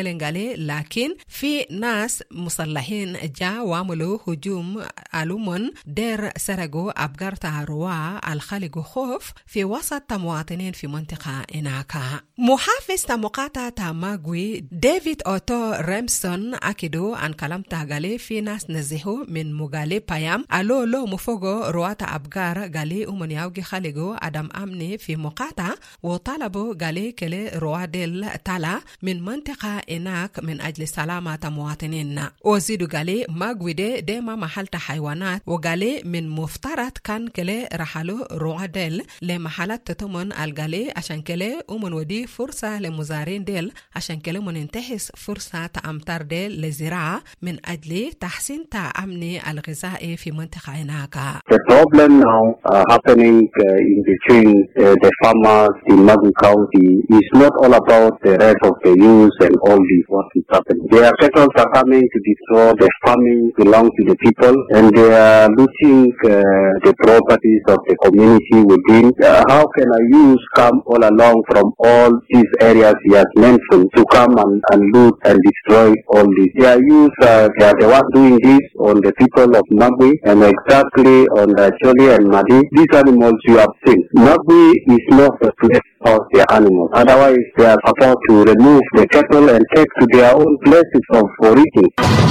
كلنغالي لكن في ناس مسلحين جا وعملوا هجوم ألومن دير سرقوا أبقار تاروا الخالق خوف في وسط مواطنين في منطقة إناكا. محافظ مقاطعة ماغوي ديفيد أوتو ريمسون أكدوا عن كلام تاغالي في ناس نزهوا من مغالي بايام ألو لو مفوغو روات أبقار غالي ومن يوغي خالقو أدم أمني في مقاطعة وطلبوا غالي كلي روادل تالا من منطقة إناك من أجل سلامة مواطنين. وزيدو غالي ماغوي ديما محل حيوانات وغالي من مفترض كان كلي رحلو روادل لمحلات تتمن الغالي عشان كلي ومن ودي فرصة لمزارين ديل عشان كلي من انتهز فرصة أمتار ديل لزراعة من أجل تحسين تأمني الغذائي في منطقة إناكا. The problem now happening in between the farmers in Magu County is not all about the rest of the use and all this what is happening. Their settlers are coming to destroy the farming belong to the people and they are looting the properties of the community within. How can a youth come all along from all these areas he has mentioned to come and loot and destroy all this? Their youth, they are the ones doing this on the people of Magui and exactly on the Choli and Madi. These animals you have seen. Magui is not a place for the animals. Otherwise, they are supposed to remove the cattle and take to their own places of origin.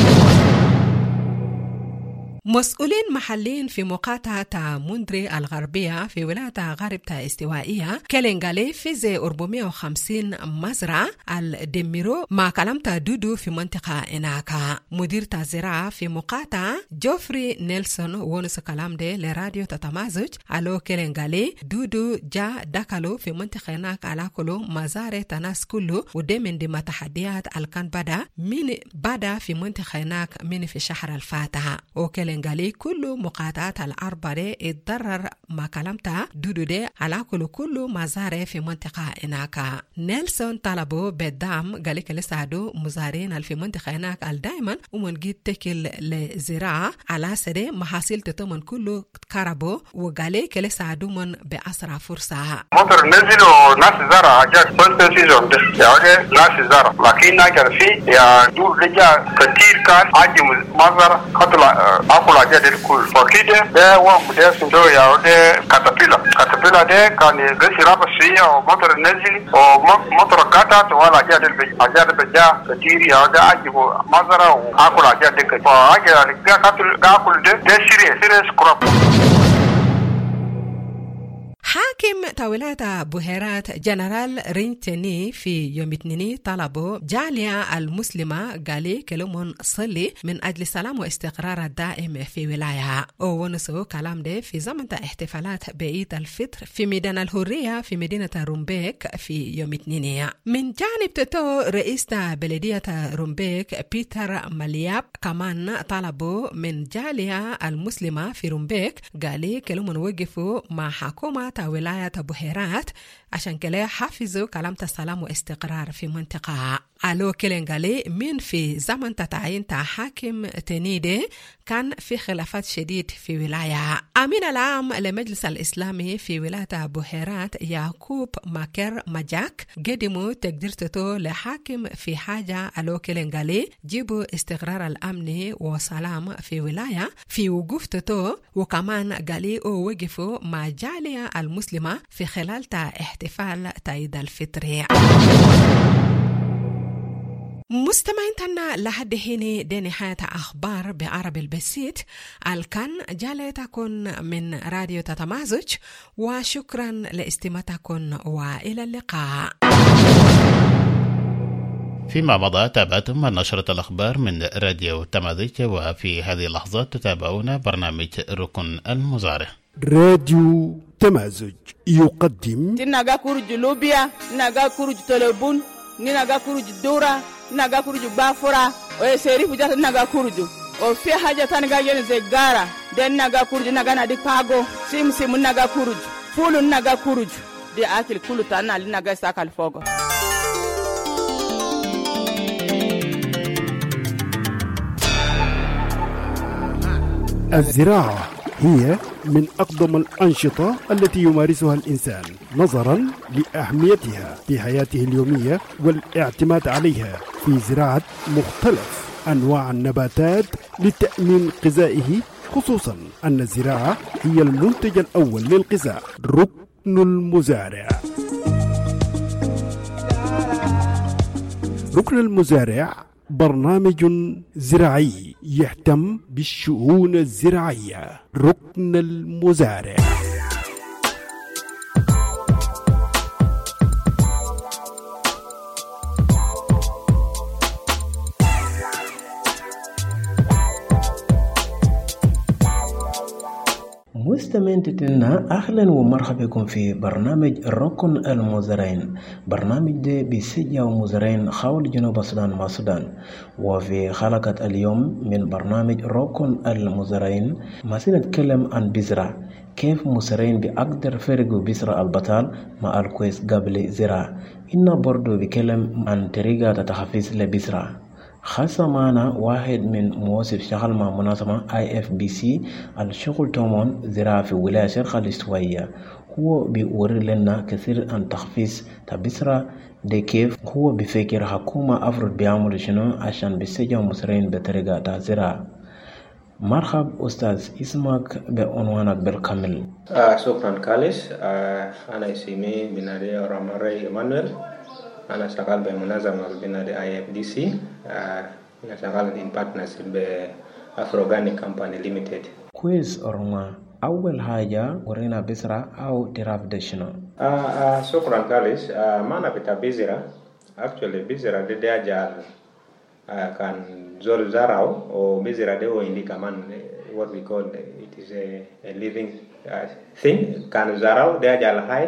مسؤولين محلين في مقاطعة مندري الغربية في ولاية غرب استوائية كلنغالي في زي 450 مزرعة الدميرو مع كلامتا دودو في منطقة إناكا. مدير الزراعة في مقاطعة جوفري نيلسون ونس كلام دي لراديو تتمازج على كلنغالي دودو جا داكالو في منطقة إناك على كلو مزارة تناس كله ودي من دي تحديات الكان بدا في منطقة إناك من في شهر الفاتحة. وكلنغالي كل مقاطعات الأربعة اتضرر ما كلامتا دودو دي على كل مزارة في منطقة إناكا. نيلسون طلبوا بالدعم قالي كلساعدو مزارين في منطقة إناك الدائما ومن جيد تكل لزراعة على سري محاصيل تتمن كله كاربو وقالي كلساعدو من بأسرع فرصة. مطر نزلوا ناس زرع جاك فلت سيزون ده يعني ناس زرع لكن ناجر فيه يا دول رجع كتير كان عادي مزرع قتل أقول أجد الكل فكده ده وام ده سندو يا ده كاتابيلا ده كان غسي رابع سيا ومطر نزل ومطر كاتات ولا أجد بجا كتير يا ده أجيب مزرع وأقول أجد كده فأجد كاتل ده سيريس كراب. حاكم تولات بوهرات جنرال رينتيني في يوم اثنين طلبوا جالية المسلمة قالي كلمون صلي من أجل سلام واستقرار الدائم في ولاية. ونسو كلام ده في زمن احتفالات بعيد الفطر في ميدان الحرية في مدينة رومبيك في يوم اثنين. من جانب تتو رئيس بلدية رومبيك بيتر مالياب كمان طلبوا من جالية المسلمة في رومبيك قالي كلمون وقفوا مع حكومة ولاية بوهرات عشان كلا حافظوا كلام السلام واستقرار في منطقة. ألو كلنغالي من في زمن تتعين حاكم تنيدي كان في خلافات شديد في ولاية. أمين العام لمجلس الإسلامي في ولاية بوهرات يعقوب ماكر مجاك قدموا تقديرته لحاكم في حاجة ألو كلنغالي جيبوا استقرار الأمن وسلام في ولاية في وقفتته وكمان قالي وقفوا مع جالية المسلمة في خلال احتفال عيد الفطر. مستمعين تنا لحد هنا دي نهاية أخبار بعربي البسيط الكان جالتكن من راديو تتمازج وشكرا لاستماعتكن وإلى اللقاء. فيما مضى تابعتم نشرة الأخبار من راديو تمازج وفي هذه اللحظات تتابعون برنامج ركن المزارع. راديو تمازج يقدم تناغا كورج لوبيا ناغا كورج تلبون ناغا كورج دورا ناغا كورج بافورا ويسيري فجات ناغا كورج وفي حاجة تانغا ين زيغارا دين ناغا كورج ناغا نادي باغو سيم ناغا كورج فول ناغا كورج دي أكل كله تانا لناغا ساكال فوغو. الزراعة هي من أقدم الأنشطة التي يمارسها الإنسان نظرا لأهميتها في حياته اليومية والاعتماد عليها في زراعة مختلف أنواع النباتات لتأمين غذائه، خصوصا أن الزراعة هي المنتج الأول للغذاء. ركن المزارع. ركن المزارع برنامج زراعي يهتم بالشؤون الزراعية. ركن المزارع. مستمعينا أهلا ومرحبا بكم في برنامج ركن المزارعين. برنامج ده بيسجل مزارعين حول جنوب السودان مع السودان. وفي حلقة اليوم من برنامج ركن المزارعين ما سنتكلم عن بذرة، كيف مزارعين بيقدر فرقوا بذرة البطال مع الكويس قبل زراعة. إنه برضو بيكلم عن طريقة تحفيز لبذرة. خاصة معنا واحد من موظف شغل مع منظمة IFBC الشغل تومون زراعة في ولاية شرق الاستوائية. هو بيوري لنا كثير عن تخفيض بذرة دي، كيف هو بفكر حكومة أفرض بيعملوا شنو عشان بيسجلوا مزارعين بطريقة زراعة. مرحب أستاذ، اسمك بعنوانك بالكامل. شكرا كاليس. أنا اسمي بنادي راماري إيمانويل. أنا شغال بمنظمة بنادي IFDC. أنا شغال in partnership بأفروغانيك كامباني ليميتد. كويس أرما، أول حاجة ورينا بذرة أو تراف دشنو. شكرا كاليس. معنا بتاع بذرة. actually بذرة دي أجال كان زول زراو أو بذرة دي هو عندي كمان what we call it is a living thing. كان زراو دي أجال هاي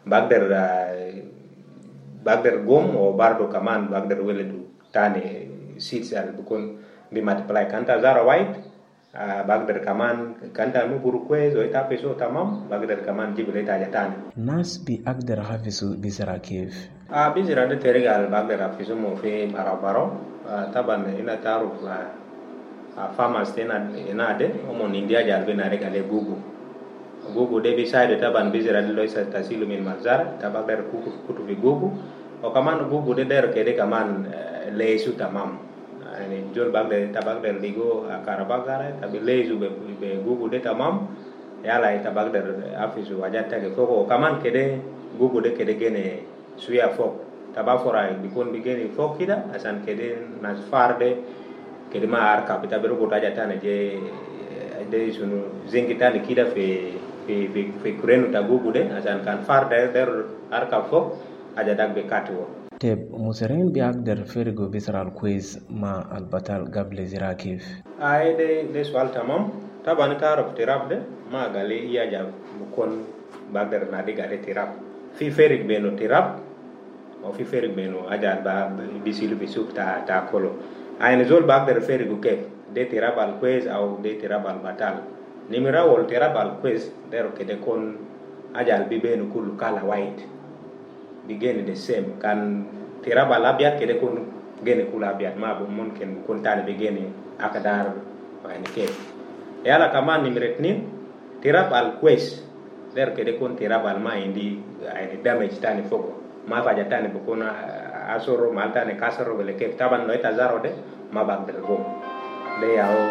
bagder gom o bardo kaman bagder weledu tani seeds al bukun bi multiply kanta zara white bagder kaman kanta mu burquez o ita peso tamam bagder kaman jibile ta jatani nas bi agder hafisu bizara kif bizara de terigal bagder hafisu mo fi barabaro taban ina taruf farmers tena ina de omon india jalbe na regale gugu de beside taban bizira de loisa tasilu min mazar tabagder kutu fi gugu o kaman gugu de der kede kaman leisu tamam yani jol bagder tabagder ligo karabagara tabi leisu be gugu de tamam yala tabagder afisu wajata ke foko kaman kede gugu de kede gene suya fok tabafora bikon bigene fok kida asan kede nas farde kede ma ar kapita beru botaja tane je de sunu zengitani kida fe kurenu tagugu de asan kan far der arka fok aja dag be katwo teb musaren bi agder fergo bisral quiz ma albatal gable zirakif ay de swal tamam tabani taraf tirab de ma gale iya ja kon bagder na de gale tirab fi ferig beno tirab o fi ferig beno aja ba bisilu bisuk ta kolo ay ne zol bagder ferigu ke de tirab al quiz au de tirab al batal nimira wol terabal quest dero kede kon ajal bibenu kulu kala white begin the same kan terabal abiat kede kon gene kula abiat ma bu mon ken kon tane begene akadar wani ke yala kaman nimretnin terabal quest dero kede kon terabal ma indi ay damage tane fogo ma faja tane bu kon asoro maltane kasaro bele ke taban no itazaro de ma bagder go de yao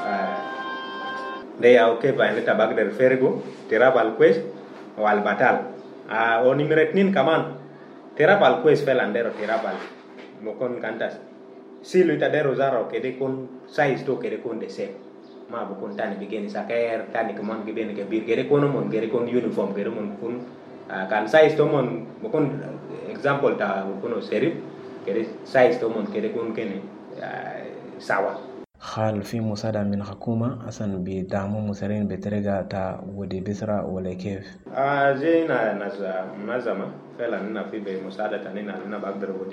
de yaw ke ba ne tabagder fergo terabal quest wal batal o nimretnin kaman terabal quest felandero terabal mo kon kantas silu ita dero zaro kede kon size to kede kon de sem ma bu kon tani begeni saker tani kaman gibene ke bir kede kon mon gere kon uniform gere mon kun kan size to mon mo kon example ta kono serif kede size to mon kede kon kene sawa خال في مساعدة من حكومة أصلا بدعموا مسارين بطريقة تا ودي بسرعة ولا كيف؟ زينا ناس منظمة فعلا لنا في بمساعدة تانينا لنا بقدر ودي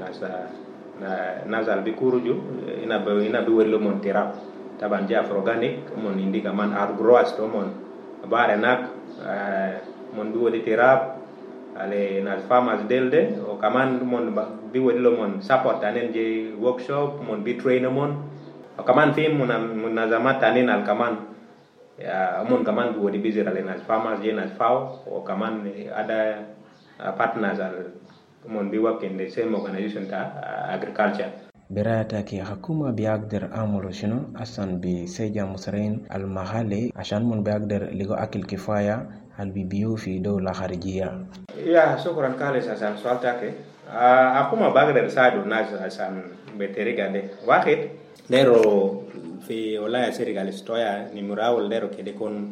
ناس بيكورجو إنا بيورلو من تراب طبعا جاء أفروغانيك من عندي كمان أرجروس تومون بارناك من بيوري تراب على ناس farmers دلده وكمان من بيورلو من support تانين جي workshop من بيترين من kaman fi munazamata nini alkaman Amon kaman bu di bizira le nas farmers je nas FAO o kaman ada partners al mon bi work in the same organization ta agriculture. براتك حكومة بيقدر أعمل شنو أصلا بسجى مصرين المحلي عشان من بيقدر لقوا أكل كفاية البيبيو في دولة خارجية. يا شكرا كالس عشان سؤالك. حكومة بيقدر ساعدوا الناس عشان بطريقة دي. واحد ديرو في ولاية سيريغال استويا نمراول ديرو كده يكون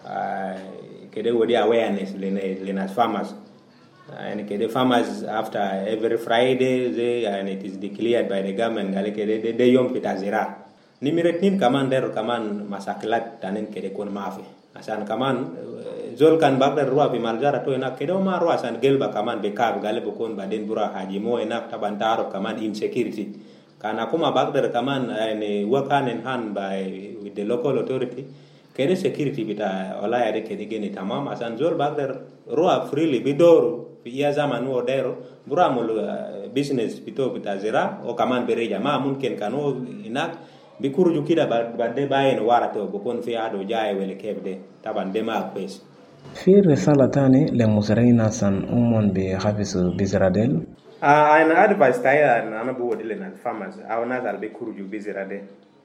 كده ودي awareness لناس farmers. And the farmers after every Friday and it is declared by the government they yom pita zira nimiretnin kaman der kaman masaklat tanen kede kon mafi asan kaman zol kan bagder ruwa bi maljara to ena kede ma ruwa san gelba kaman be kab gale bo kon baden bura haji mo ena tabantaro kaman insecurity kana kuma bagder kaman ne wakanen han by with the local authority kede security bita wala ya de kede geni tamam asan zol bagder ruwa freely bidoro ya zaman wo dero buramul business bito bitazira o kaman bereja ma mumkin kanu inak bikuru kida bade bayen warato bokon fi ado jaay wele kebde taban dema kwes في رسالة تانية لمزارعين سان أمون بحفظ بزرادل أنا advice تايا أنا بودي لنا farmers أو ناس اللي بيكورو بزرادل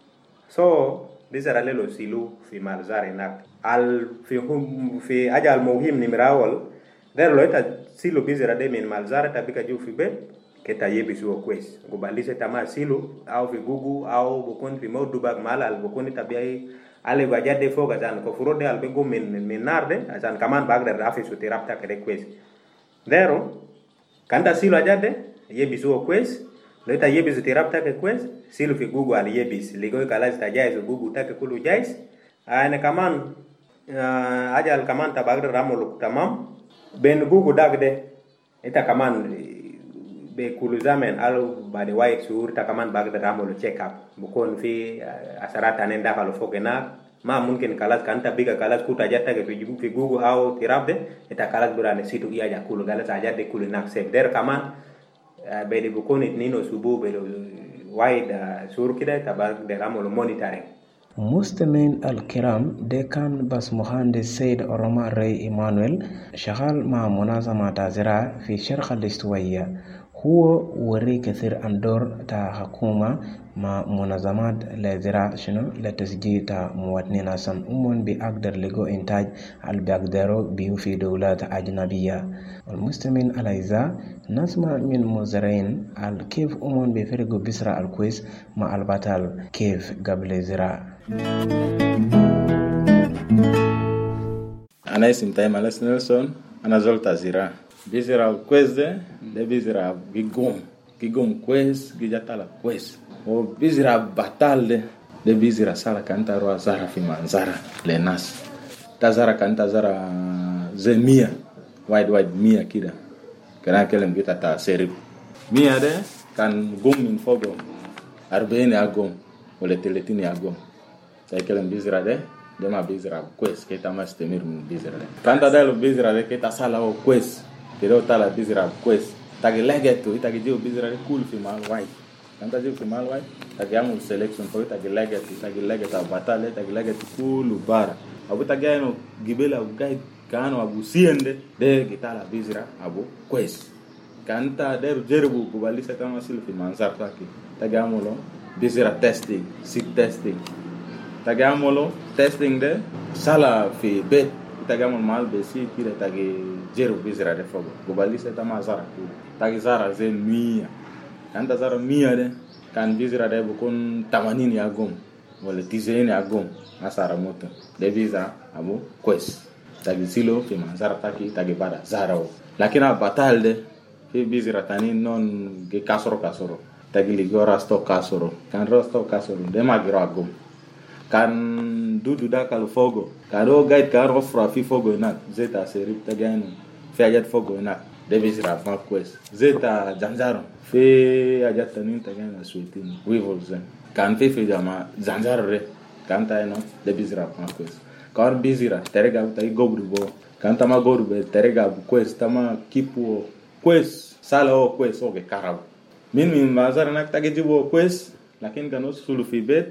so بزرادل لو سيلو في مالزار هناك al في أجل مهم نمراول Dero loita silo bizera de min malzara tabika juu fi bet keta yebi suo kwes gobalise tama silo au fi gugu au bokon fi modu bag mala al bokon tabiai ale wajade foga zan ko furode al bego min narde azan kaman bag der rafi su terapta kede kwes dero kanda silo ajade yebi suo kwes loita yebi su terapta ke kwes silo fi gugu al yebi ligo kala stajai su gugu take kulu jais ane kaman ajal kaman tabagder ramolo tamam ben gugu dagde ita kaman be kuluzamen alu bade white sur ta kaman bagde ramolo check up bukon fi asarata nenda kalo fogena ma mungkin kalas kanta biga kalas kuta jatta ke fi gugu au tirabde ita kalas burane situ iya ja kulu galas aja de kulu nak sef der kaman be de bukon nino subu be white sur kida ta bagde ramolo monitoring مستمعين الكرام ده كان بس مهندس سيد أروما ري إيمانويل شغال مع منظمة زراعة في الشرق الاستوائية هو وري كثير عن دور تا حكومة مع منظمات الزراعة شنو لتسجيل تا مواطنين عشان أمون بيقدر لقوا إنتاج اللي بيقدروا بيو في دولات أجنبية. المستمعين الأعزاء نسمع من مزارعين كيف أمون بيفرقوا بسرعة الكويس مع البطل كيف قبل الزراعة. أنا اسمي تايم أليس نيلسون أنا زولت زراعة بزراعة كويس ده بزراعة جيجوم كويس جيجاتالا كويس وبزراعة بطال ده بزراعة سالا كانتا روا زارا في منزارا للناس تزارا كانتا زارا زي 100 وايد 100 كده كنا كلام جيتا تا سيرب 100 ده كان قوم من فوقه 40 أقوم ولا 30 أقوم saya kelam bizra de dema bizra quest kita mas temir bizra de kanta dalo bizra de kita sala o quest kiro tala bizra quest tagi legeto tagi dio bizra de cool fi mal white kanta dio fi mal white tagi amul selection for tagi legeto batale tagi legeto cool bara abu tagi no gibela gai kano abu siende de gitala bizra abu quest kanta der jerbu kubalisa kama sil fi mansar tagi amulo bizra testing sit testing tagamolo testing de sala fi bet tagamol mal be si kire tagi jeru bizra de fogo gobali se tama zara tagi zara zen mia kanta zara mia de kan bizra de bukun 80 ya gom wala 10 ya gom asara moto de visa abu quest tagi silo fi manzara tagi bada zara o lakina batal de fi bizra tani non ge kasoro tagi ligora sto kasoro kan rosto kasoro de magira gom kan dudu da kal fogo kado gait kan ofra fi fogo na zeta serip tagano fi ajat fogo na devis rafa quest zeta zanzaro fi ajat tanin tagano suitin wivolzen kan fi jama zanzaro re kan ta no devis rafa quest kan bizira terega tai gobru bo kan tama gobru be terega quest tama kipu quest sala o quest o ke karab min mazar nak tagi jibo quest lakin kan sulu fi bet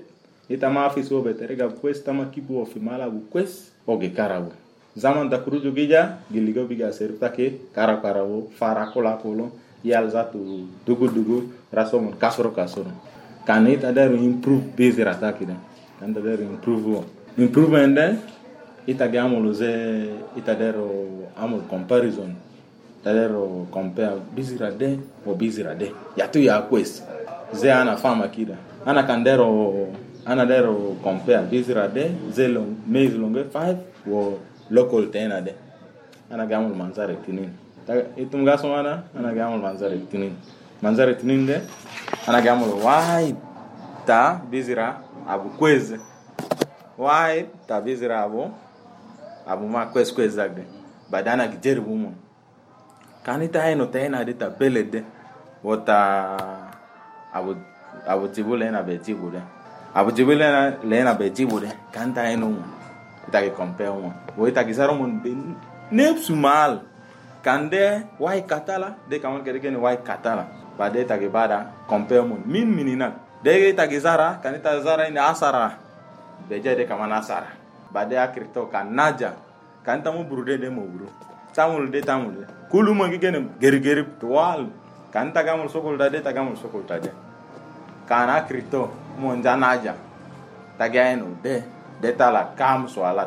ita mafi so beterega quest tama kibu of mala bu quest oge karabu zaman da kurujo gija giligo biga serta ke karakarabo fara kola kolo yal zatu dugu rasomon kasoro kan ita der improve base attack da kan der improvement da ita gamolo ze ita der amol comparison tadero compare bizira de o bizira de yatu ya quest ze ana fama kida ana kandero ana dero compare bizira de zelo maize longe 5 wo local tena de ana gamul manzare tinin itum gaso ana gamul manzare tinin de ana gamul why ta bizira abu quest why ta bizira abu ma quest zagde badana gijerbu mo kanita eno tena de tabelede wota abu tibule na betibude abu tibule na betibude kanta eno itake compare mo wo itake zaro mon ben nepsumal kande wai katala de kamal kede ne wai katala bade itake bada compare mon minina de itake zara kanita zara ina asara beje de kamana asara bade akrito kanaja kanta mo burude de mo buru tamul kulu mangi gene geri tual kan tagamul sokol tade kana krito mon janaja tagaino de tala kam soalat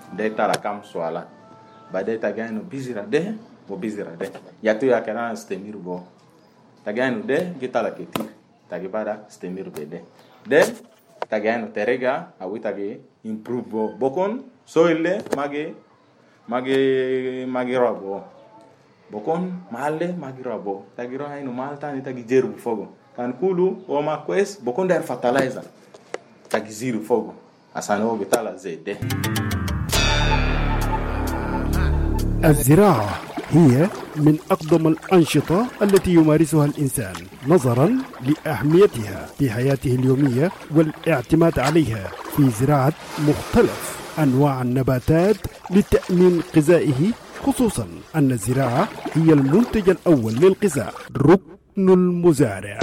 bade tagaino bizira de yatu ya kana stemir bo tagaino de gitala ketir tagibara stemir bede de tagaino terega awitage improve bokon soile magi robo bokon malle magi robo tagiro hayno malta ni tagi jeru fogo kan kulu o ma quest bokon der fertilizer tagi ziru fogo asano bitala zede. الزراعة هي من أقدم الأنشطة التي يمارسها الإنسان نظرا لأهميتها في حياته اليومية والاعتماد عليها في زراعة مختلف أنواع النباتات لتأمين غذائه، خصوصا أن الزراعة هي المنتج الأول للغذاء. ركن المزارع.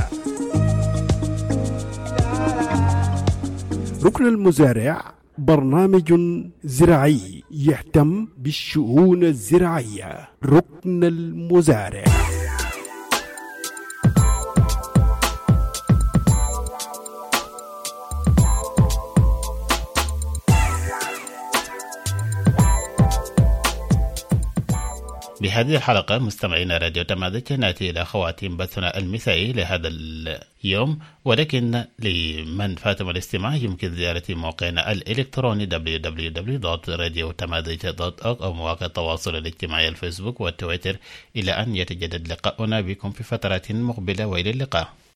ركن المزارع برنامج زراعي يهتم بالشؤون الزراعية. ركن المزارع. بهذه الحلقة مستمعين راديو تمازج نأتي إلى خواتيم بثنا المسائي لهذا اليوم، ولكن لمن فاتم الاستماع يمكن زيارة موقعنا الإلكتروني www.radiotamazig.org أو مواقع التواصل الاجتماعي الفيسبوك والتويتر، إلى أن يتجدد لقاؤنا بكم في فترات مقبلة، وإلى اللقاء.